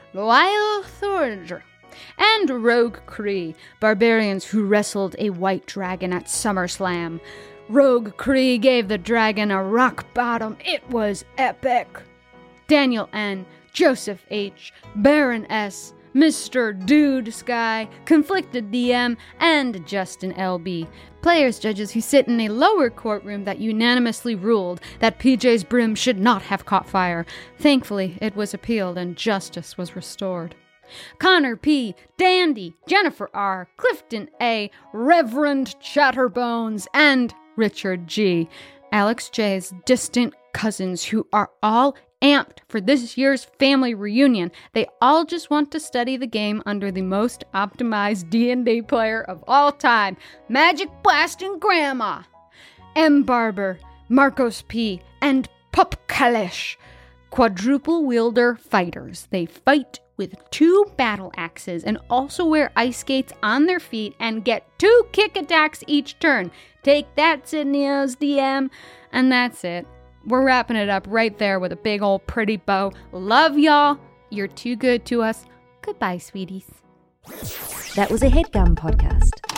Lyle Thorger, and Rogue Cree, barbarians who wrestled a white dragon at SummerSlam. Rogue Cree gave the dragon a rock bottom. It was epic. Daniel N, Joseph H, Baron S, Mister Dude Sky, Conflicted D M, and Justin L B. Players judges who sit in a lower courtroom that unanimously ruled that P J's broom should not have caught fire. Thankfully, it was appealed and justice was restored. Connor P, Dandy, Jennifer R, Clifton A, Reverend Chatterbones, and Richard G, Alex J's distant cousins who are all amped for this year's family reunion. They all just want to study the game under the most optimized D and D player of all time, Magic Blasting Grandma. M. Barber, Marcos P, and Pup Kalish, quadruple wielder fighters. They fight with two battle axes and also wear ice skates on their feet and get two kick attacks each turn. Take that, Sydney O's D M. And that's it. We're wrapping it up right there with a big old pretty bow. Love y'all. You're too good to us. Goodbye, sweeties. That was a HeadGum podcast.